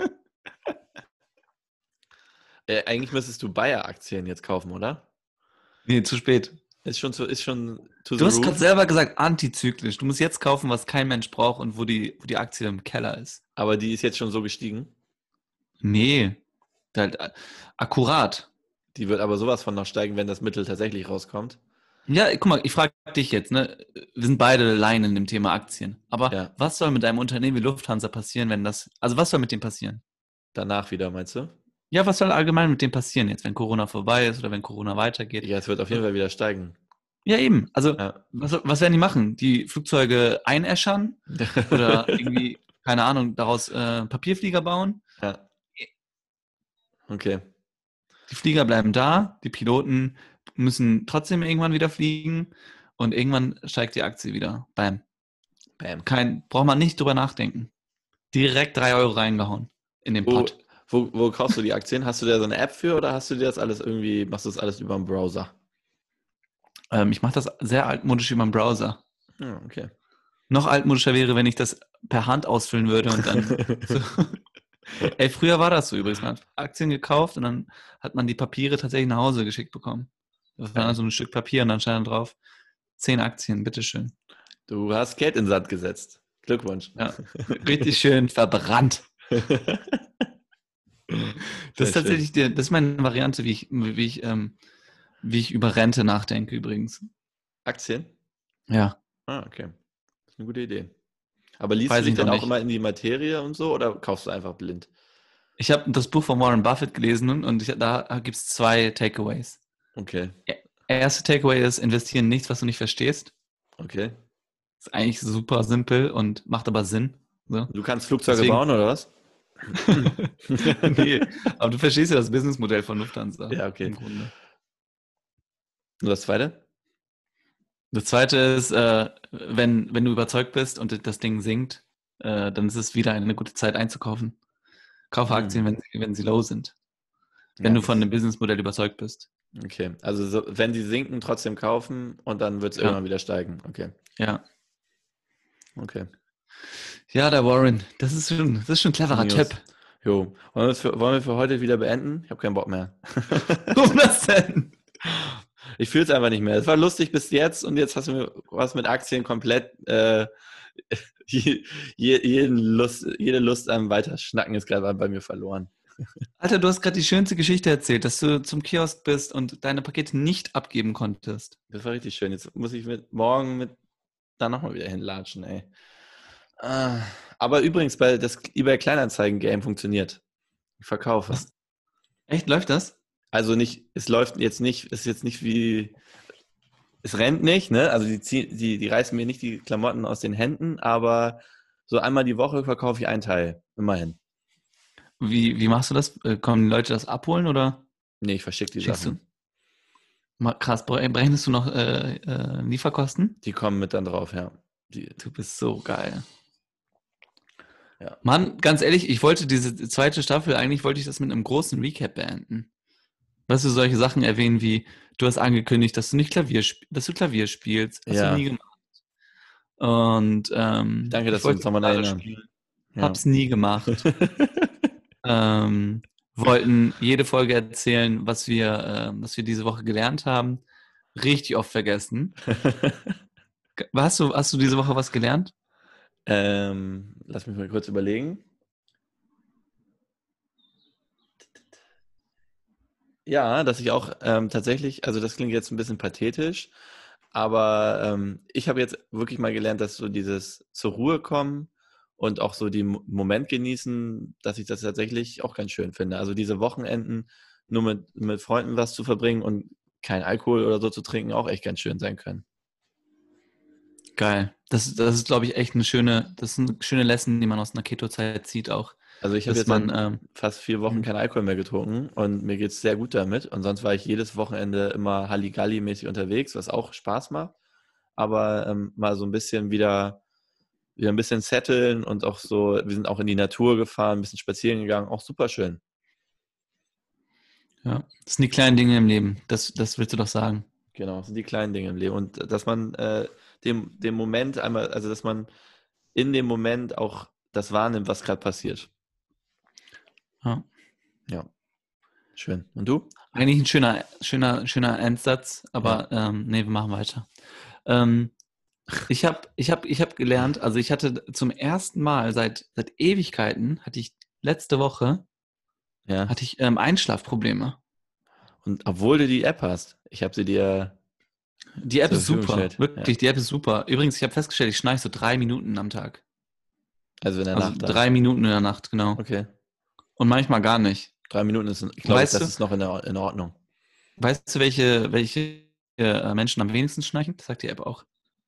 Äh, eigentlich müsstest du Bayer-Aktien jetzt kaufen, oder? Nee, zu spät. Ist schon, zu, ist schon to the Du hast gerade roof. selber gesagt, antizyklisch. Du musst jetzt kaufen, was kein Mensch braucht und wo die, wo die Aktie im Keller ist. Aber die ist jetzt schon so gestiegen. Nee, halt äh, akkurat. Die wird aber sowas von noch steigen, wenn das Mittel tatsächlich rauskommt. Ja, guck mal, ich frage dich jetzt, ne? Wir sind beide Laien in dem Thema Aktien. Aber Ja. was soll mit einem Unternehmen wie Lufthansa passieren, wenn das, also was soll mit dem passieren? Danach wieder, meinst du? Ja, was soll allgemein mit dem passieren jetzt, wenn Corona vorbei ist oder wenn Corona weitergeht? Ja, es wird auf jeden Fall wieder steigen. Ja, eben. Also, Ja. was, was werden die machen? Die Flugzeuge einäschern oder irgendwie, keine Ahnung, daraus äh, Papierflieger bauen? Ja. Okay. Die Flieger bleiben da, die Piloten müssen trotzdem irgendwann wieder fliegen und irgendwann steigt die Aktie wieder. Bam. Bam. Kein, braucht man nicht drüber nachdenken. Direkt drei Euro reingehauen in den Wo, Pot. wo, wo kaufst du die Aktien? Hast du da so eine App für oder hast du dir das alles irgendwie, machst du das alles über den Browser? Ähm, ich mache das sehr altmodisch über den Browser. Ja, okay. Noch altmodischer wäre, wenn ich das per Hand ausfüllen würde und dann so. Ey, früher war das so übrigens. Man hat Aktien gekauft und dann hat man die Papiere tatsächlich nach Hause geschickt bekommen. Das war dann so ein Stück Papier und dann stand drauf, zehn Aktien, bitteschön. Du hast Geld in den Sand gesetzt. Glückwunsch. Ja, richtig schön verbrannt. Das ist tatsächlich die, das ist meine Variante, wie ich, wie ich, ähm, wie ich über Rente nachdenke übrigens. Aktien? Ja. Ah, okay. Das ist eine gute Idee. Aber liest Weiß du dich ich dann noch auch nicht. immer in die Materie und so oder kaufst du einfach blind? Ich habe das Buch von Warren Buffett gelesen und ich, da gibt es zwei Takeaways. Okay. Erste Takeaway ist, investieren in nichts, was du nicht verstehst. Okay. Ist eigentlich super simpel und macht aber Sinn. So. Du kannst Flugzeuge Deswegen- bauen oder was? Nee, aber du verstehst ja das Businessmodell von Lufthansa. Ja, okay. Im Grunde. Und das zweite? Das zweite ist, äh, wenn, wenn du überzeugt bist und das Ding sinkt, äh, dann ist es wieder eine gute Zeit einzukaufen. Kaufe Hm. Aktien, wenn sie, wenn sie low sind. Wenn Ja, du von das- dem Businessmodell überzeugt bist. Okay. Also so, wenn die sinken, trotzdem kaufen und dann wird es Ja. irgendwann wieder steigen. Okay. Ja. Okay. Ja, der Warren, das ist schon, das ist schon ein cleverer News. Tipp. Jo. Wollen wir, für, wollen wir für heute wieder beenden? Ich habe keinen Bock mehr. Warum das denn? Ich fühle es einfach nicht mehr. Es war lustig bis jetzt und jetzt hast du mir was mit Aktien komplett äh, je, je, jeden Lust, jede Lust am Weiterschnacken ist gerade bei mir verloren. Alter, du hast gerade die schönste Geschichte erzählt, dass du zum Kiosk bist und deine Pakete nicht abgeben konntest. Das war richtig schön. Jetzt muss ich mit morgen mit da nochmal wieder hinlatschen, ey. Ah, aber übrigens, bei das eBay Kleinanzeigen-Game funktioniert. Ich verkaufe. Was? Echt, läuft das? Also nicht, es läuft jetzt nicht, ist jetzt nicht wie, es rennt nicht, ne? Also die, zieh- die, die reißen mir nicht die Klamotten aus den Händen, aber so einmal die Woche verkaufe ich einen Teil, immerhin. Wie, wie machst du das? Äh, Kommen die Leute das abholen oder? Nee, ich verschicke die Schickst Sachen. Ma- Krass, bre- berechnest du noch äh, äh, Lieferkosten? Die kommen mit dann drauf, ja. Die, Du bist so geil. Ja. Mann, ganz ehrlich, ich wollte diese zweite Staffel, eigentlich wollte ich das mit einem großen Recap beenden. Weißt du, solche Sachen erwähnen wie, du hast angekündigt, dass du nicht Klavier, sp- dass du Klavier spielst. Hast Ja. du nie gemacht. Und ähm, Danke, dass ich wir wollte uns nochmal Gitarre erinnern. spielen. Ja. Hab's nie gemacht. ähm, wollten jede Folge erzählen, was wir, äh, was wir diese Woche gelernt haben. Richtig oft vergessen. Ge- Hast du, hast du diese Woche was gelernt? ähm, lass mich mal kurz überlegen. Ja, dass ich auch ähm, tatsächlich, also das klingt jetzt ein bisschen pathetisch, aber ähm, ich habe jetzt wirklich mal gelernt, dass so dieses zur Ruhe kommen und auch so den Mo- Moment genießen, dass ich das tatsächlich auch ganz schön finde. Also diese Wochenenden nur mit, mit Freunden was zu verbringen und kein Alkohol oder so zu trinken, auch echt ganz schön sein können. Geil. Das, das ist, glaube ich, echt eine schöne, das ist eine schöne Lesson, die man aus einer Keto-Zeit zieht auch. Also ich habe Dass jetzt man, seit ähm, fast vier Wochen Mhm. keinen Alkohol mehr getrunken und mir geht's sehr gut damit. Und sonst war ich jedes Wochenende immer Halligalli-mäßig unterwegs, was auch Spaß macht. Aber ähm, mal so ein bisschen wieder, wieder ein bisschen setteln und auch so, wir sind auch in die Natur gefahren, ein bisschen spazieren gegangen, auch super schön. ja, das sind die kleinen Dinge im Leben. Das, das willst du doch sagen. Genau, das sind die kleinen Dinge im Leben. Und dass man äh, dem, dem Moment einmal, also dass man in dem Moment auch das wahrnimmt, was gerade passiert. Ja. Ja, schön. Und du? Eigentlich ein schöner, schöner, schöner Endsatz, aber ähm, nee, wir machen weiter. Ähm, ich habe ich hab, ich hab gelernt, also ich hatte zum ersten Mal seit, seit Ewigkeiten, hatte ich letzte Woche, Ja. hatte ich ähm, Einschlafprobleme. Und obwohl du die App hast, ich habe sie dir Die App zur ist Verfügung super, gestellt. wirklich, die App ist super. Übrigens, ich habe festgestellt, ich schnarche so drei Minuten am Tag. Also in der Also Nacht dann. drei Minuten in der Nacht, genau. Okay. Und manchmal gar nicht. Drei Minuten ist, ich glaube, Weißt das du, ist noch in, der, in Ordnung. weißt du, welche, welche äh, Menschen am wenigsten schnarchen? Das sagt die App auch.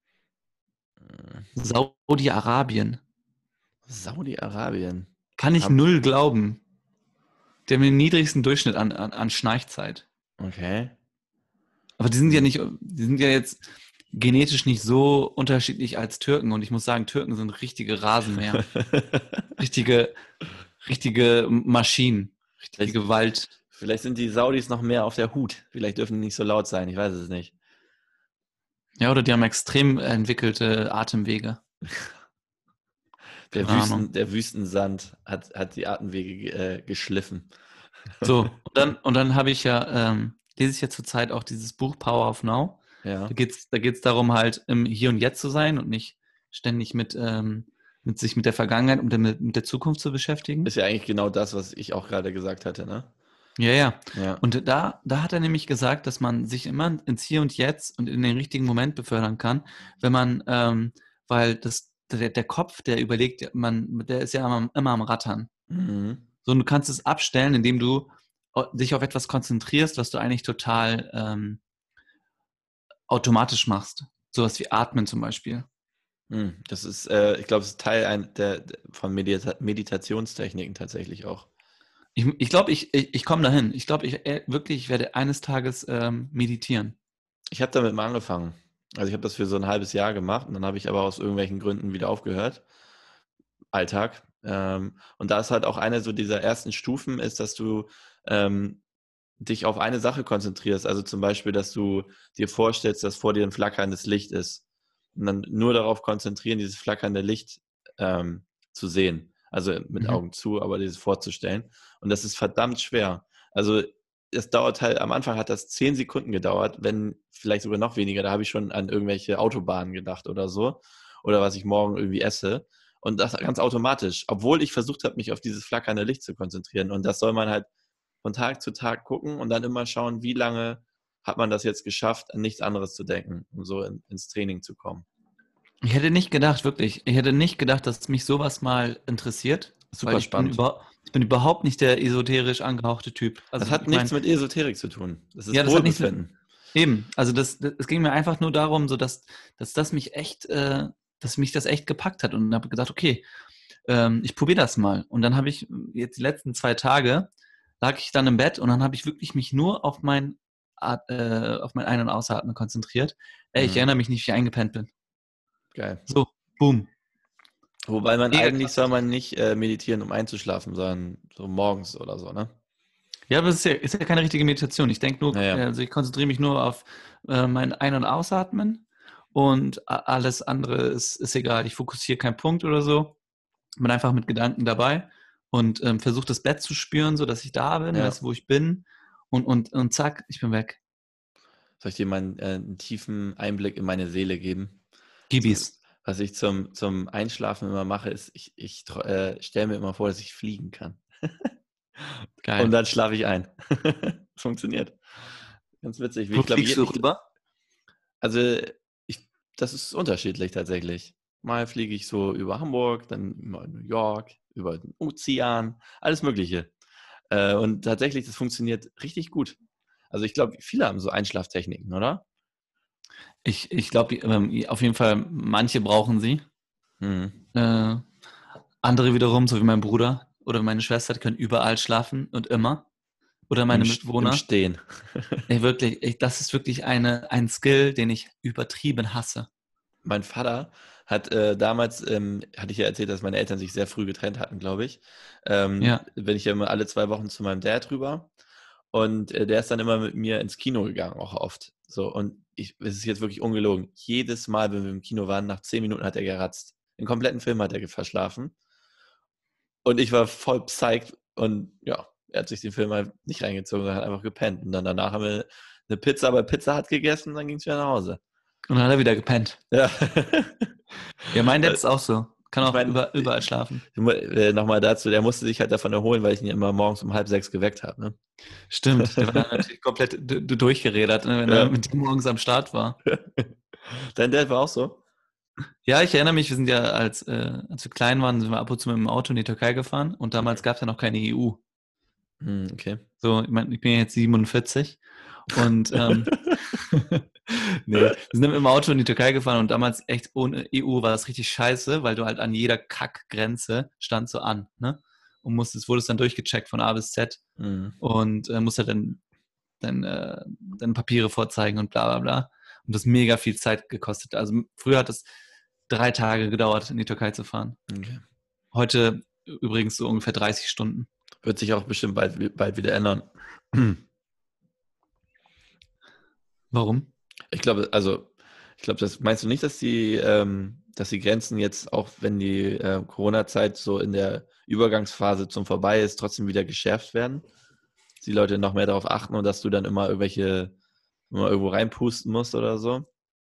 Saudi-Arabien. Saudi-Arabien. Kann ich Hab, null glauben. Die haben den niedrigsten Durchschnitt an, an, an Schnarchzeit. okay. Aber die sind ja Hm. nicht, die sind ja jetzt genetisch nicht so unterschiedlich als Türken. Und ich muss sagen, Türken sind richtige Rasenmäher. Richtige, richtige Maschinen. Richtige vielleicht, Gewalt. vielleicht sind die Saudis noch mehr auf der Hut. Vielleicht dürfen die nicht so laut sein. Ich weiß es nicht. Ja, oder die haben extrem entwickelte Atemwege. Der, Keine Wüsten, Ahnung. der Wüstensand hat, hat die Atemwege äh, geschliffen. So, und dann, und dann habe ich ja, ähm, lese ich ja zurzeit auch dieses Buch Power of Now. Ja. Da geht's, da geht's darum, halt im Hier und Jetzt zu sein und nicht ständig mit, ähm, mit sich mit der Vergangenheit und mit, mit der Zukunft zu beschäftigen. Ist ja eigentlich genau das, was ich auch gerade gesagt hatte, ne? Ja, ja. Ja. Und da, da hat er nämlich gesagt, dass man sich immer ins Hier und Jetzt und in den richtigen Moment befördern kann, wenn man, ähm, weil das, der, der Kopf, der überlegt, man, der ist ja immer, immer am Rattern. Mhm. So, und du kannst es abstellen, indem du dich auf etwas konzentrierst, was du eigentlich total ähm, automatisch machst. Sowas wie Atmen zum Beispiel. Hm, Das ist, äh, ich glaube, es ist Teil ein, der, der, von Medita Meditationstechniken tatsächlich auch. Ich glaube, ich, glaub, ich, ich, ich komme dahin. Ich glaube, ich äh, wirklich, ich werde eines Tages ähm, meditieren. Ich habe damit mal angefangen. Also ich habe das für so ein halbes Jahr gemacht und dann habe ich aber aus irgendwelchen Gründen wieder aufgehört. Alltag. Ähm, und da ist halt auch eine so dieser ersten Stufen ist, dass du ähm, dich auf eine Sache konzentrierst. Also zum Beispiel, dass du dir vorstellst, dass vor dir ein flackerndes Licht ist. Und dann nur darauf konzentrieren, dieses flackernde Licht ähm, zu sehen. Also mit Mhm. Augen zu, aber dieses vorzustellen. Und das ist verdammt schwer. Also es dauert halt, am Anfang hat das zehn Sekunden gedauert, wenn vielleicht sogar noch weniger. Da habe ich schon an irgendwelche Autobahnen gedacht oder so. Oder was ich morgen irgendwie esse. Und das ganz automatisch, obwohl ich versucht habe, mich auf dieses flackernde Licht zu konzentrieren. Und das soll man halt von Tag zu Tag gucken und dann immer schauen, wie lange hat man das jetzt geschafft, an nichts anderes zu denken, um so in, ins Training zu kommen. Ich hätte nicht gedacht, wirklich, ich hätte nicht gedacht, dass mich sowas mal interessiert, weil Super ich bin, spannend. über, ich bin überhaupt nicht der esoterisch angehauchte Typ. Das Also hat ich meine, nichts mit Esoterik zu tun. Das ja, ist das hat nichts mit, Wohlbefinden. eben, also das, das, es ging mir einfach nur darum, so dass, dass das mich echt, äh, dass mich das echt gepackt hat und habe gesagt, okay, ähm, ich probiere das mal. Und dann habe ich jetzt die letzten zwei Tage, lag ich dann im Bett und dann habe ich wirklich mich nur auf mein, At- äh, auf mein Ein- und Ausatmen konzentriert. Ey, ich Mhm. erinnere mich nicht, wie ich eingepennt bin. Geil. So, boom. Wobei man Mega eigentlich krass. soll man nicht äh, meditieren, um einzuschlafen, sondern so morgens oder so, ne? Ja, aber es ist ja, ist ja keine richtige Meditation. Ich denke nur, Naja. also ich konzentriere mich nur auf äh, mein Ein- und Ausatmen und a- alles andere ist, ist egal. Ich fokussiere keinen Punkt oder so. Bin einfach mit Gedanken dabei und ähm, versuche das Bett zu spüren, so dass ich da bin, Ja. weiß, wo ich bin und, und, und zack, ich bin weg. Soll ich dir mal einen, äh, einen tiefen Einblick in meine Seele geben? So, Gibis. was ich zum, zum Einschlafen immer mache, ist, ich, ich äh, stelle mir immer vor, dass ich fliegen kann. Und Geil. dann schlafe ich ein. Funktioniert. Ganz witzig. Wo Ich glaube, fliegst du ich, rüber? also ich, das ist unterschiedlich tatsächlich. Mal fliege ich so über Hamburg, dann über New York, über den Ozean, alles Mögliche. Äh, und tatsächlich, das funktioniert richtig gut. Also ich glaube, viele haben so Einschlaftechniken, oder? Ich, ich glaube, ähm, auf jeden Fall, manche brauchen sie. Mhm. Äh, andere wiederum, so wie mein Bruder oder meine Schwester, die können überall schlafen und immer. Oder Im, meine Im Mitbewohner. Stehen. Ey, wirklich, ich, das ist wirklich eine, ein Skill, den ich übertrieben hasse. Mein Vater hat äh, damals, ähm, hatte ich ja erzählt, dass meine Eltern sich sehr früh getrennt hatten, glaube ich. Ähm, Ja. bin ich ja immer alle zwei Wochen zu meinem Dad rüber. Und äh, der ist dann immer mit mir ins Kino gegangen, auch oft. So, und ich, es ist jetzt wirklich ungelogen. Jedes Mal, wenn wir im Kino waren, nach zehn Minuten hat er geratzt. Den kompletten Film hat er verschlafen. Und ich war voll psyched und ja, er hat sich den Film halt nicht reingezogen, er hat einfach gepennt. Und dann danach haben wir eine Pizza bei Pizza Hut gegessen und dann ging es wieder nach Hause. Und dann hat er wieder gepennt. Ja. Ja, mein Dad ist auch so. Kann Ich auch meine, über, überall schlafen. äh, nochmal dazu, der musste sich halt davon erholen, weil ich ihn ja immer morgens um halb sechs geweckt habe. Ne? Stimmt, der war dann natürlich komplett d- d- durchgerädert, ne, wenn er Ja. mit dir morgens am Start war. Dein Dad war auch so? Ja, ich erinnere mich, wir sind ja, als, äh, als wir klein waren, sind wir ab und zu mit dem Auto in die Türkei gefahren und damals Okay. gab es ja noch keine E U. Hm, okay. So, ich meine, ich bin ja jetzt siebenundvierzig und ähm, nee, wir sind dann mit dem Auto in die Türkei gefahren und damals echt ohne E U war es richtig scheiße, weil du halt an jeder Kackgrenze stand so an, ne? Und musstest, wurdest dann durchgecheckt von A bis Z Hm. und äh, musst halt dann dein, äh, deine Papiere vorzeigen und bla bla bla. Und das mega viel Zeit gekostet. Also früher hat es drei Tage gedauert, in die Türkei zu fahren. Okay. Heute übrigens so ungefähr dreißig Stunden. Wird sich auch bestimmt bald, bald wieder ändern. Warum? Ich glaube, also, ich glaube, das meinst du nicht, dass die, ähm, dass die Grenzen jetzt, auch wenn die äh, Corona-Zeit so in der Übergangsphase zum vorbei ist, trotzdem wieder geschärft werden? Dass die Leute noch mehr darauf achten und dass du dann immer irgendwelche, immer irgendwo reinpusten musst oder so?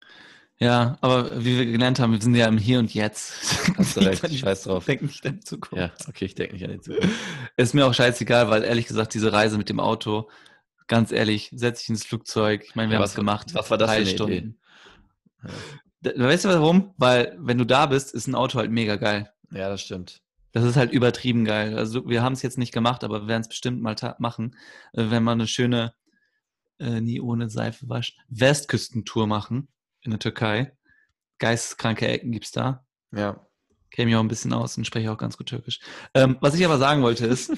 Ja, aber wie wir gelernt haben, wir sind ja im Hier und Jetzt. Hast du recht, scheiß drauf. Denk nicht an die Zukunft. Ja, okay, ich denke nicht an die Zukunft. Ist mir auch scheißegal, weil ehrlich gesagt, diese Reise mit dem Auto, ganz ehrlich, setz dich ins Flugzeug. Ich meine, wir Ja, haben was, es gemacht. was war das Drei für eine Stunden. Idee? Ja. Da- Weißt du warum? Weil, wenn du da bist, ist ein Auto halt mega geil. Ja, das stimmt. Das ist halt übertrieben geil. Also wir haben es jetzt nicht gemacht, aber wir werden es bestimmt mal ta- machen, äh, wenn wir eine schöne, äh, nie ohne Seife waschen, Westküstentour machen in der Türkei. Geisteskranke Ecken gibt's da. Ja. Käme ja auch ein bisschen aus und spreche auch ganz gut Türkisch. Ähm, was ich aber sagen wollte ist,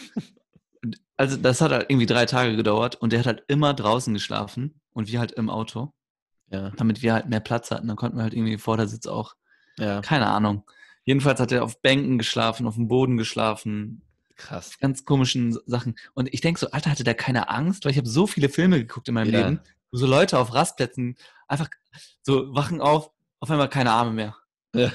also das hat halt irgendwie drei Tage gedauert und der hat halt immer draußen geschlafen und wir halt im Auto, Ja. damit wir halt mehr Platz hatten. Dann konnten wir halt irgendwie Vordersitz auch, Ja. keine Ahnung. Jedenfalls hat er auf Bänken geschlafen, auf dem Boden geschlafen, Krass. ganz komischen Sachen. Und ich denke so, Alter, hatte der keine Angst? Weil ich habe so viele Filme geguckt in meinem Ja. Leben, wo so Leute auf Rastplätzen einfach so wachen auf, auf einmal keine Arme mehr. Ja.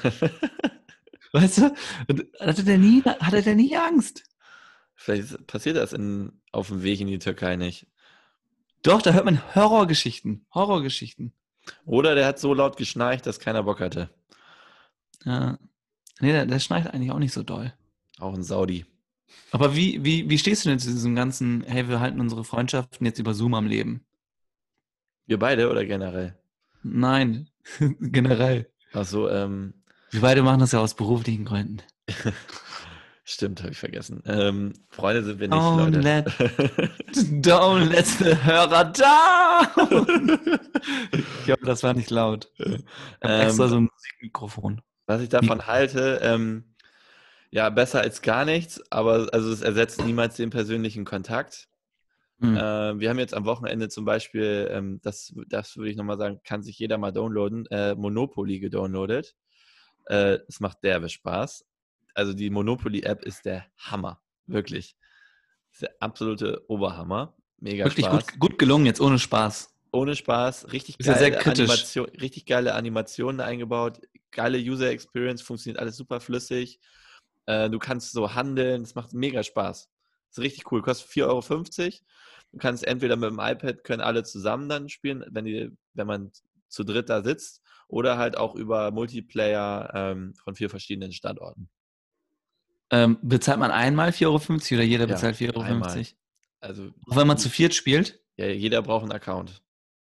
Weißt du? Und hatte der nie, hatte der nie Angst? Vielleicht passiert das in, auf dem Weg in die Türkei nicht. Doch, da hört man Horrorgeschichten. Horrorgeschichten. Oder der hat so laut geschnarcht, dass keiner Bock hatte. Ja. Nee, der, der schneit eigentlich auch nicht so doll. Auch ein Saudi. Aber wie, wie, wie stehst du denn zu diesem ganzen, hey, wir halten unsere Freundschaften jetzt über Zoom am Leben? Wir beide oder generell? Nein, generell. Ach so, ähm, Wir beide machen das ja aus beruflichen Gründen. stimmt, habe ich vergessen. Ähm, Freunde sind wir nicht, Don't Leute. let, don't let the Hörer down. Ich hoffe, das war nicht laut. Ich habe Ähm, extra so ein Musikmikrofon. Was ich davon halte, ähm, ja, besser als gar nichts, aber also es ersetzt niemals den persönlichen Kontakt. Hm. Äh, wir haben jetzt am Wochenende zum Beispiel, ähm, das, das würde ich nochmal sagen, kann sich jeder mal downloaden, äh, Monopoly gedownloadet. Äh, es macht derbe Spaß. Also die Monopoly-App ist der Hammer, wirklich. Ist der absolute Oberhammer. Mega Wirklich Spaß. gut, gut gelungen, jetzt ohne Spaß. Ohne Spaß, richtig Ist ja sehr geile kritisch. Animation, richtig geile Animationen eingebaut, geile User Experience, funktioniert alles super flüssig. Äh, du kannst so handeln, es macht mega Spaß. Ist richtig cool, kostet vier Euro fünfzig. Du kannst entweder mit dem iPad, können alle zusammen dann spielen, wenn, die, wenn man zu dritt da sitzt, oder halt auch über Multiplayer ähm, von vier verschiedenen Standorten. Ähm, bezahlt man einmal vier Euro fünfzig oder jeder Ja, bezahlt vier Euro fünfzig? Also, Auch wenn man zu viert spielt? ja, jeder braucht einen Account.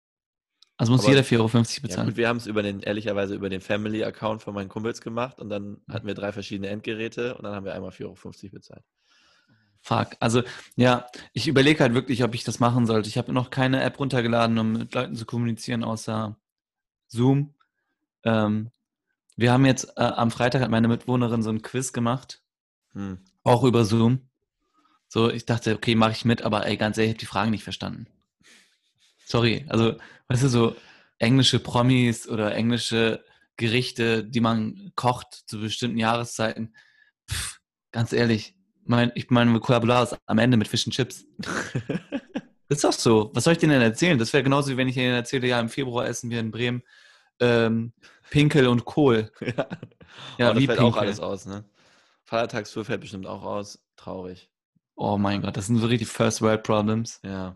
Also muss Aber- jeder vier Euro fünfzig Ja bezahlen. gut, wir haben es über den, ehrlicherweise über den Family-Account von meinen Kumpels gemacht und dann hatten wir drei verschiedene Endgeräte und dann haben wir einmal vier Euro fünfzig bezahlt. Fuck. Also, ja, ich überlege halt wirklich, ob ich das machen sollte. Ich habe noch keine App runtergeladen, um mit Leuten zu kommunizieren, außer Zoom. Ähm, wir haben jetzt, äh, am Freitag hat meine Mitwohnerin so ein Quiz gemacht, Hm. auch über Zoom. So, ich dachte, okay, mache ich mit, aber ey, ganz ehrlich, ich habe die Fragen nicht verstanden. Sorry, also, weißt du, so englische Promis oder englische Gerichte, die man kocht zu bestimmten Jahreszeiten. Pff, ganz ehrlich, mein, ich mein Vokabular ist am Ende mit Fish and Chips. Ist doch so. Was soll ich denen denn erzählen? Das wäre genauso, wie wenn ich ihnen erzähle, ja, im Februar essen wir in Bremen ähm, Pinkel und Kohl. Ja, Ja, aber das wie fällt auch Pinkel. alles aus, ne? Feiertagstour fällt bestimmt auch aus. Traurig. Oh mein Gott, das sind so richtig First World Problems. Ja.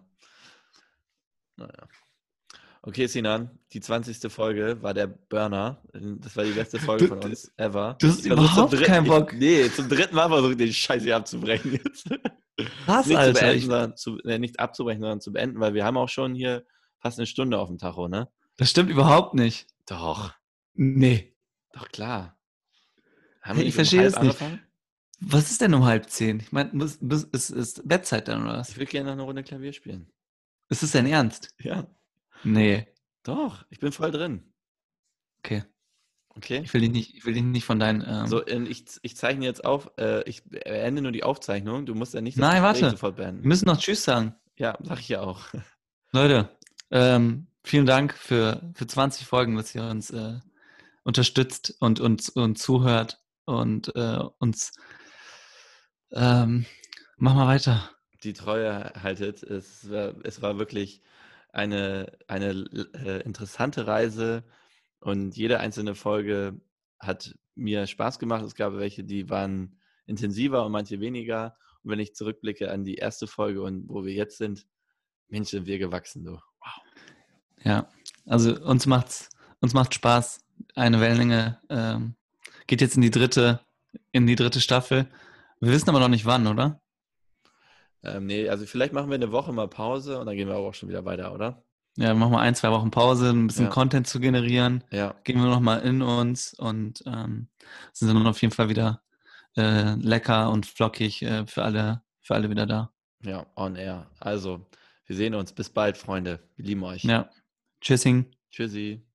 Naja. Okay, Sinan, die zwanzigste Folge war der Burner. Das war die beste Folge von uns ever. Du hast Ich versuch zum überhaupt dritten- keinen Bock. Ich, nee, zum dritten Mal versuche ich den Scheiß hier abzubrechen jetzt. Was, Nicht zu Alter? beenden, Ich, sondern zu, äh, nicht abzubrechen, sondern zu beenden, weil wir haben auch schon hier fast eine Stunde auf dem Tacho, ne? das stimmt überhaupt nicht. Doch, Nee. doch klar. Haben Hey, wir ich nicht um verstehe halb es nicht. angefangen? Was ist denn um halb zehn? Ich meine, muss- muss- ist, ist Bettzeit dann oder Ich was? will gerne noch eine Runde Klavier spielen. Ist das dein Ernst? Ja, Nee. doch, ich bin voll drin. Okay. Okay? Ich will dich nicht, ich will dich nicht von deinen. So, Ähm... in, ich, ich zeichne jetzt auf, äh, ich beende nur die Aufzeichnung. Du musst ja nicht das Nein, Gespräch warte. sofort Wir beenden. müssen noch Tschüss sagen. Ja, sag ich ja auch. Leute, ähm, vielen Dank für, für zwanzig Folgen, dass ihr uns äh, unterstützt und uns und zuhört und äh, uns ähm, mach mal weiter. Die Treue haltet. Es war, es war wirklich eine, eine äh, interessante Reise und jede einzelne Folge hat mir Spaß gemacht. Es gab welche, die waren intensiver und manche weniger. Und wenn ich zurückblicke an die erste Folge und wo wir jetzt sind, Mensch, sind wir gewachsen, du. Ja, also uns macht's uns macht Spaß. Eine Wellenlänge ähm, geht jetzt in die dritte in die dritte Staffel. Wir wissen aber noch nicht wann, oder? Ähm, nee, also vielleicht machen wir eine Woche mal Pause und dann gehen wir aber auch schon wieder weiter, oder? Ja, machen wir ein, zwei Wochen Pause, ein bisschen Ja, Content zu generieren. ja, Gehen wir nochmal in uns und ähm, sind dann auf jeden Fall wieder äh, lecker und flockig äh, für alle, für alle wieder da. ja, on air. Also, wir sehen uns. Bis bald, Freunde. Wir lieben euch. Ja. Tschüssing. Tschüssi.